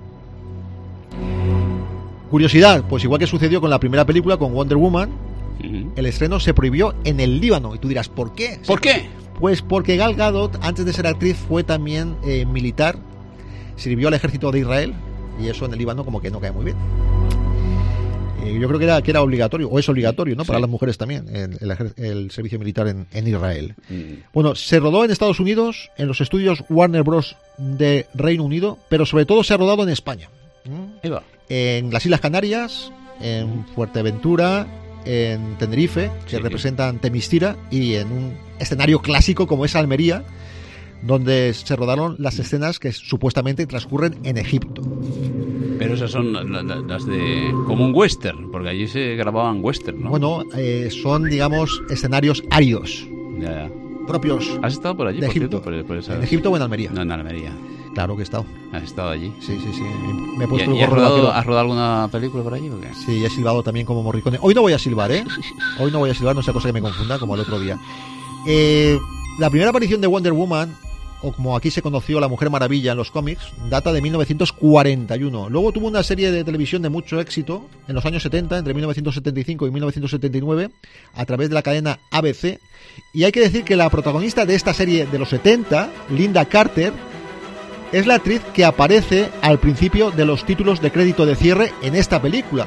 Curiosidad, pues igual que sucedió con la primera película, con Wonder Woman, uh-huh. el estreno se prohibió en el Líbano. Y tú dirás, ¿por qué? ¿Por qué? Pues porque Gal Gadot, antes de ser actriz, fue también eh, militar, sirvió al ejército de Israel, y eso en el Líbano como que no cae muy bien. Eh, yo creo que era, que era obligatorio, o es obligatorio, ¿no? Para sí. las mujeres también, el, el, el servicio militar en, en Israel. Mm. Bueno, se rodó en Estados Unidos, en los estudios Warner Bros. De Reino Unido, pero sobre todo se ha rodado en España. ¿Mm? En las Islas Canarias, en Fuerteventura, en Tenerife, que sí, representan sí. Temistira, y en un escenario clásico como es Almería, donde se rodaron las escenas que supuestamente transcurren en Egipto. Pero esas son las de como un western, porque allí se grababan western, ¿no? Bueno, eh, son, digamos, escenarios áridos. Ya, ya. Propios. ¿Has estado por allí, de por Egipto? Cierto, por, por esas... ¿En Egipto o en Almería? No, en Almería. Claro que he estado. ¿Has estado allí? Sí, sí, sí. Me he puesto ¿Y, y has, rodado, has rodado alguna película por allí o qué? Sí, he silbado también como Morricone. Hoy no voy a silbar, ¿eh? Hoy no voy a silbar, no sea cosa que me confunda, como el otro día. Eh, la primera aparición de Wonder Woman, o como aquí se conoció la Mujer Maravilla en los cómics, data de mil novecientos cuarenta y uno. Luego tuvo una serie de televisión de mucho éxito en los años setenta, entre mil novecientos setenta y cinco y mil novecientos setenta y nueve, a través de la cadena A B C. Y hay que decir que la protagonista de esta serie de los setenta, Linda Carter, es la actriz que aparece al principio de los títulos de crédito de cierre en esta película.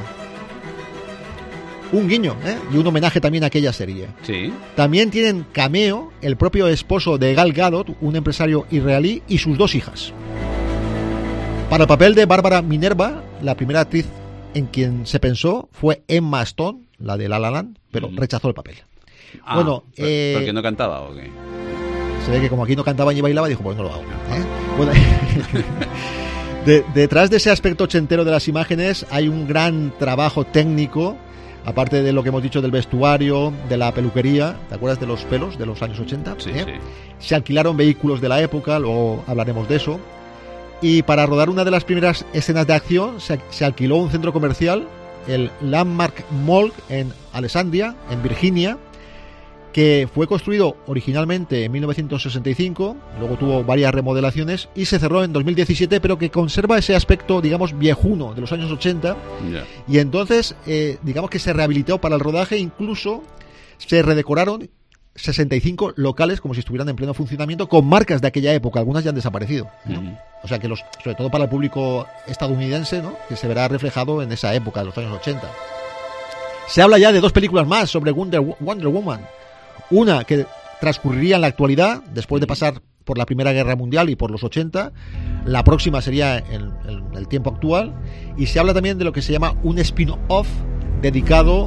Un guiño, ¿eh? Y un homenaje también a aquella serie. Sí. También tienen cameo el propio esposo de Gal Gadot, un empresario israelí, y sus dos hijas. Para el papel de Bárbara Minerva, la primera actriz en quien se pensó fue Emma Stone, la de La La Land, pero mm. rechazó el papel. Ah, bueno, ¿por, eh, ¿Porque no cantaba o qué? Se ve que como aquí no cantaba ni bailaba, dijo, pues no lo hago. ¿eh? Bueno, de, detrás de ese aspecto ochentero de las imágenes hay un gran trabajo técnico. Aparte de lo que hemos dicho del vestuario, de la peluquería, ¿te acuerdas de los pelos de los años ochenta? Sí, ¿Eh? sí. Se alquilaron vehículos de la época, luego hablaremos de eso. Y para rodar una de las primeras escenas de acción se, se alquiló un centro comercial, el Landmark Mall en Alexandria, en Virginia, que fue construido originalmente en mil novecientos sesenta y cinco, luego tuvo varias remodelaciones y se cerró en dos mil diecisiete, pero que conserva ese aspecto, digamos, viejuno de los años ochenta. Yeah. Y entonces, eh, digamos que se rehabilitó para el rodaje, incluso se redecoraron sesenta y cinco locales como si estuvieran en pleno funcionamiento, con marcas de aquella época, algunas ya han desaparecido, ¿no? Mm. O sea que, los, sobre todo para el público estadounidense, ¿no?, que se verá reflejado en esa época, de los años ochenta. Se habla ya de dos películas más sobre Wonder, Wonder Woman. Una que transcurriría en la actualidad, después de pasar por la Primera Guerra Mundial y por los ochenta. La próxima sería en, en el tiempo actual. Y se habla también de lo que se llama un spin-off dedicado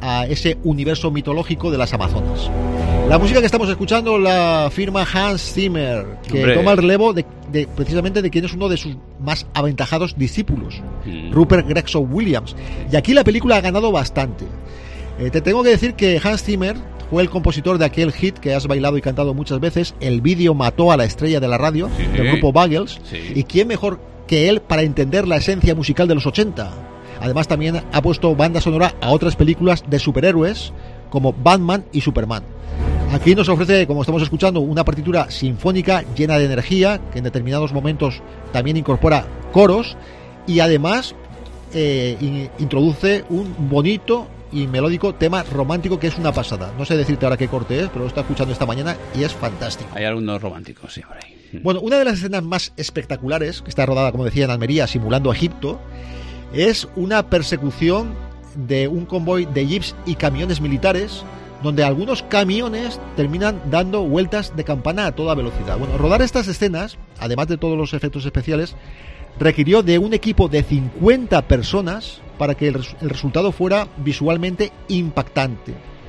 a ese universo mitológico de las Amazonas. La música que estamos escuchando la firma Hans Zimmer, que Hombre. toma el relevo de, de, precisamente de quien es uno de sus más aventajados discípulos, mm. Rupert Gregson Williams. Y aquí la película ha ganado bastante. Eh, te tengo que decir que Hans Zimmer fue el compositor de aquel hit que has bailado y cantado muchas veces, El vídeo mató a la estrella de la radio, sí. del grupo Buggles. Sí. ¿Y quién mejor que él para entender la esencia musical de los ochenta? Además también ha puesto banda sonora a otras películas de superhéroes como Batman y Superman. Aquí nos ofrece, como estamos escuchando, una partitura sinfónica llena de energía, que en determinados momentos también incorpora coros y además eh, in, introduce un bonito y melódico tema romántico que es una pasada. No sé decirte ahora qué corte es, pero lo está escuchando esta mañana y es fantástico. Hay algunos románticos, sí, por ahí. Bueno, una de las escenas más espectaculares, que está rodada, como decía, en Almería, simulando Egipto, es una persecución de un convoy de jeeps y camiones militares, donde algunos camiones terminan dando vueltas de campana a toda velocidad. Bueno, rodar estas escenas, además de todos los efectos especiales, requirió de un equipo de cincuenta personas para que el, res- el resultado fuera visualmente impactante.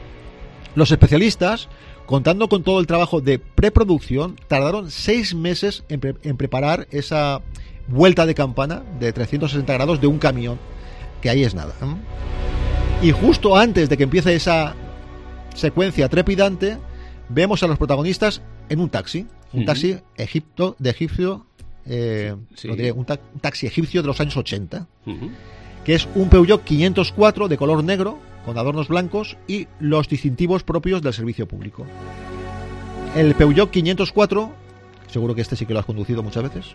Los especialistas, contando con todo el trabajo de preproducción, tardaron seis meses en, pre- en preparar esa vuelta de campana de trescientos sesenta grados de un camión, que ahí es nada, ¿eh? Y justo antes de que empiece esa secuencia trepidante, vemos a los protagonistas en un taxi, un uh-huh. taxi egipto, de egipcio, eh, sí. lo diré, un, ta- un taxi egipcio de los años ochenta, uh-huh. que es un Peugeot quinientos cuatro de color negro, con adornos blancos y los distintivos propios del servicio público. El Peugeot quinientos cuatro, seguro que este sí que lo has conducido muchas veces.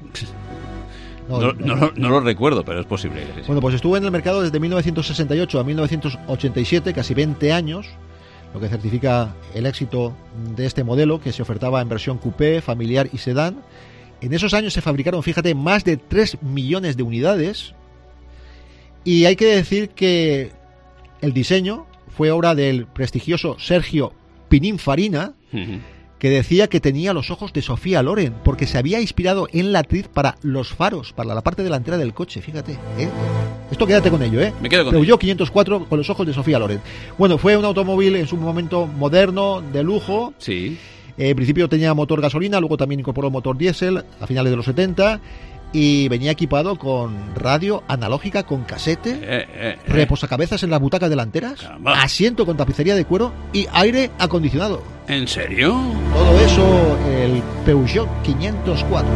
No, no, no, no, no lo recuerdo, pero es posible. Sí, sí. Bueno, pues estuvo en el mercado desde mil novecientos sesenta y ocho a mil novecientos ochenta y siete, casi veinte años, lo que certifica el éxito de este modelo, que se ofertaba en versión coupé, familiar y sedán. En esos años se fabricaron, fíjate, más de tres millones de unidades, y hay que decir que el diseño fue obra del prestigioso Sergio Pininfarina, uh-huh. que decía que tenía los ojos de Sofía Loren, porque se había inspirado en la actriz para los faros, para la parte delantera del coche, fíjate. ¿eh? Esto quédate con ello, ¿eh? Me quedo con Peugeot quinientos cuatro con los ojos de Sofía Loren. Bueno, fue un automóvil en su momento moderno, de lujo. Sí. Eh, en principio tenía motor gasolina, luego también incorporó motor diésel a finales de los setenta. Y venía equipado con radio analógica con casete, eh, eh, eh. reposacabezas en las butacas delanteras, Caramba. asiento con tapicería de cuero y aire acondicionado. ¿En serio? Todo eso, el Peugeot quinientos cuatro.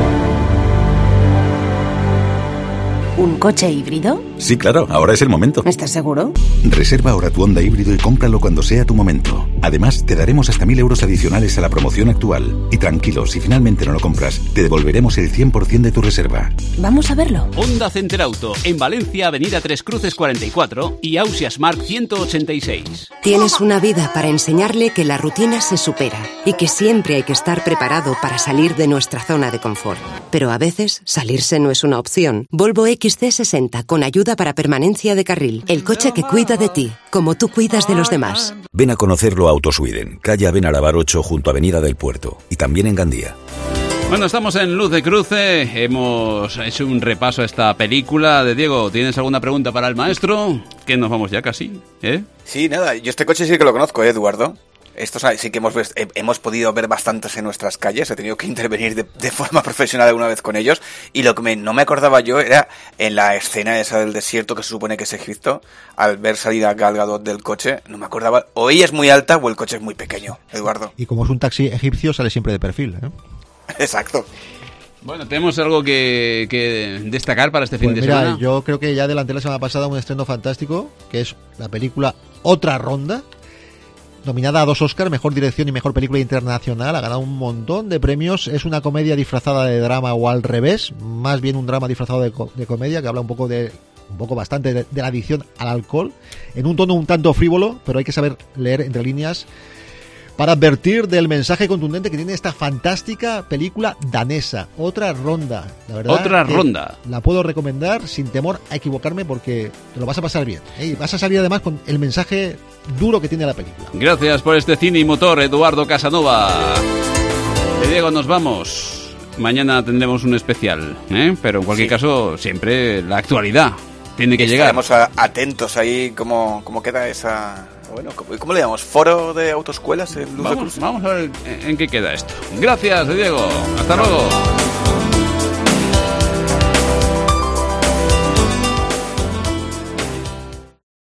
¿Un coche híbrido? Sí, claro, ahora es el momento. ¿Estás seguro? Reserva ahora tu Honda híbrido y cómpralo cuando sea tu momento. Además, te daremos hasta mil euros adicionales a la promoción actual. Y tranquilo, si finalmente no lo compras, te devolveremos el cien por ciento de tu reserva. Vamos a verlo. Honda Center Auto, en Valencia, Avenida Tres Cruces cuarenta y cuatro y Ausias Mark ciento ochenta y seis. Tienes una vida para enseñarle que la rutina se supera y que siempre hay que estar preparado para salir de nuestra zona de confort. Pero a veces, salirse no es una opción. Volvo X C sesenta con ayuda para permanencia de carril. El coche que cuida de ti, como tú cuidas de los demás. Ven a conocerlo a Autosweden, calle Benarabar ocho junto a Avenida del Puerto. Y también en Gandía. Bueno, estamos en Luz de Cruce, hemos hecho un repaso a esta película. De Diego, ¿tienes alguna pregunta para el maestro? Que nos vamos ya casi, ¿eh? Sí, nada, yo este coche sí que lo conozco, ¿eh, Eduardo? Estos sí que hemos, hemos podido ver bastantes en nuestras calles, he tenido que intervenir de, de forma profesional alguna vez con ellos, y lo que me, no me acordaba yo era en la escena esa del desierto, que se supone que es Egipto, al ver salir a Gal Gadot del coche, no me acordaba, o ella es muy alta o el coche es muy pequeño, Eduardo. Y como es un taxi egipcio, sale siempre de perfil, ¿eh? Exacto. Bueno, ¿tenemos algo que, que destacar para este fin pues de mira, semana? Yo creo que ya adelanté la semana pasada un estreno fantástico, que es la película Otra Ronda, nominada a dos Oscars, Mejor Dirección y Mejor Película Internacional. Ha ganado un montón de premios. Es una comedia disfrazada de drama o al revés, más bien un drama disfrazado de, co- de comedia, que habla un poco de un poco bastante de, de la adicción al alcohol, en un tono un tanto frívolo, pero hay que saber leer entre líneas para advertir del mensaje contundente que tiene esta fantástica película danesa, Otra Ronda. La verdad, Otra Ronda. La puedo recomendar sin temor a equivocarme, porque te lo vas a pasar bien, ¿eh? Y vas a salir además con el mensaje duro que tiene la película. Gracias por este cine y motor, Eduardo Casanova. De Diego, nos vamos. Mañana tendremos un especial, ¿eh? Pero en cualquier sí. caso, siempre la actualidad. tiene que llegar. Estaremos a, atentos ahí cómo, cómo queda esa... Bueno, ¿cómo, ¿cómo le llamamos? ¿Foro de autoescuelas en Luz vamos, de Cruce? Vamos a ver en, en qué queda esto. Gracias, Diego. Hasta luego.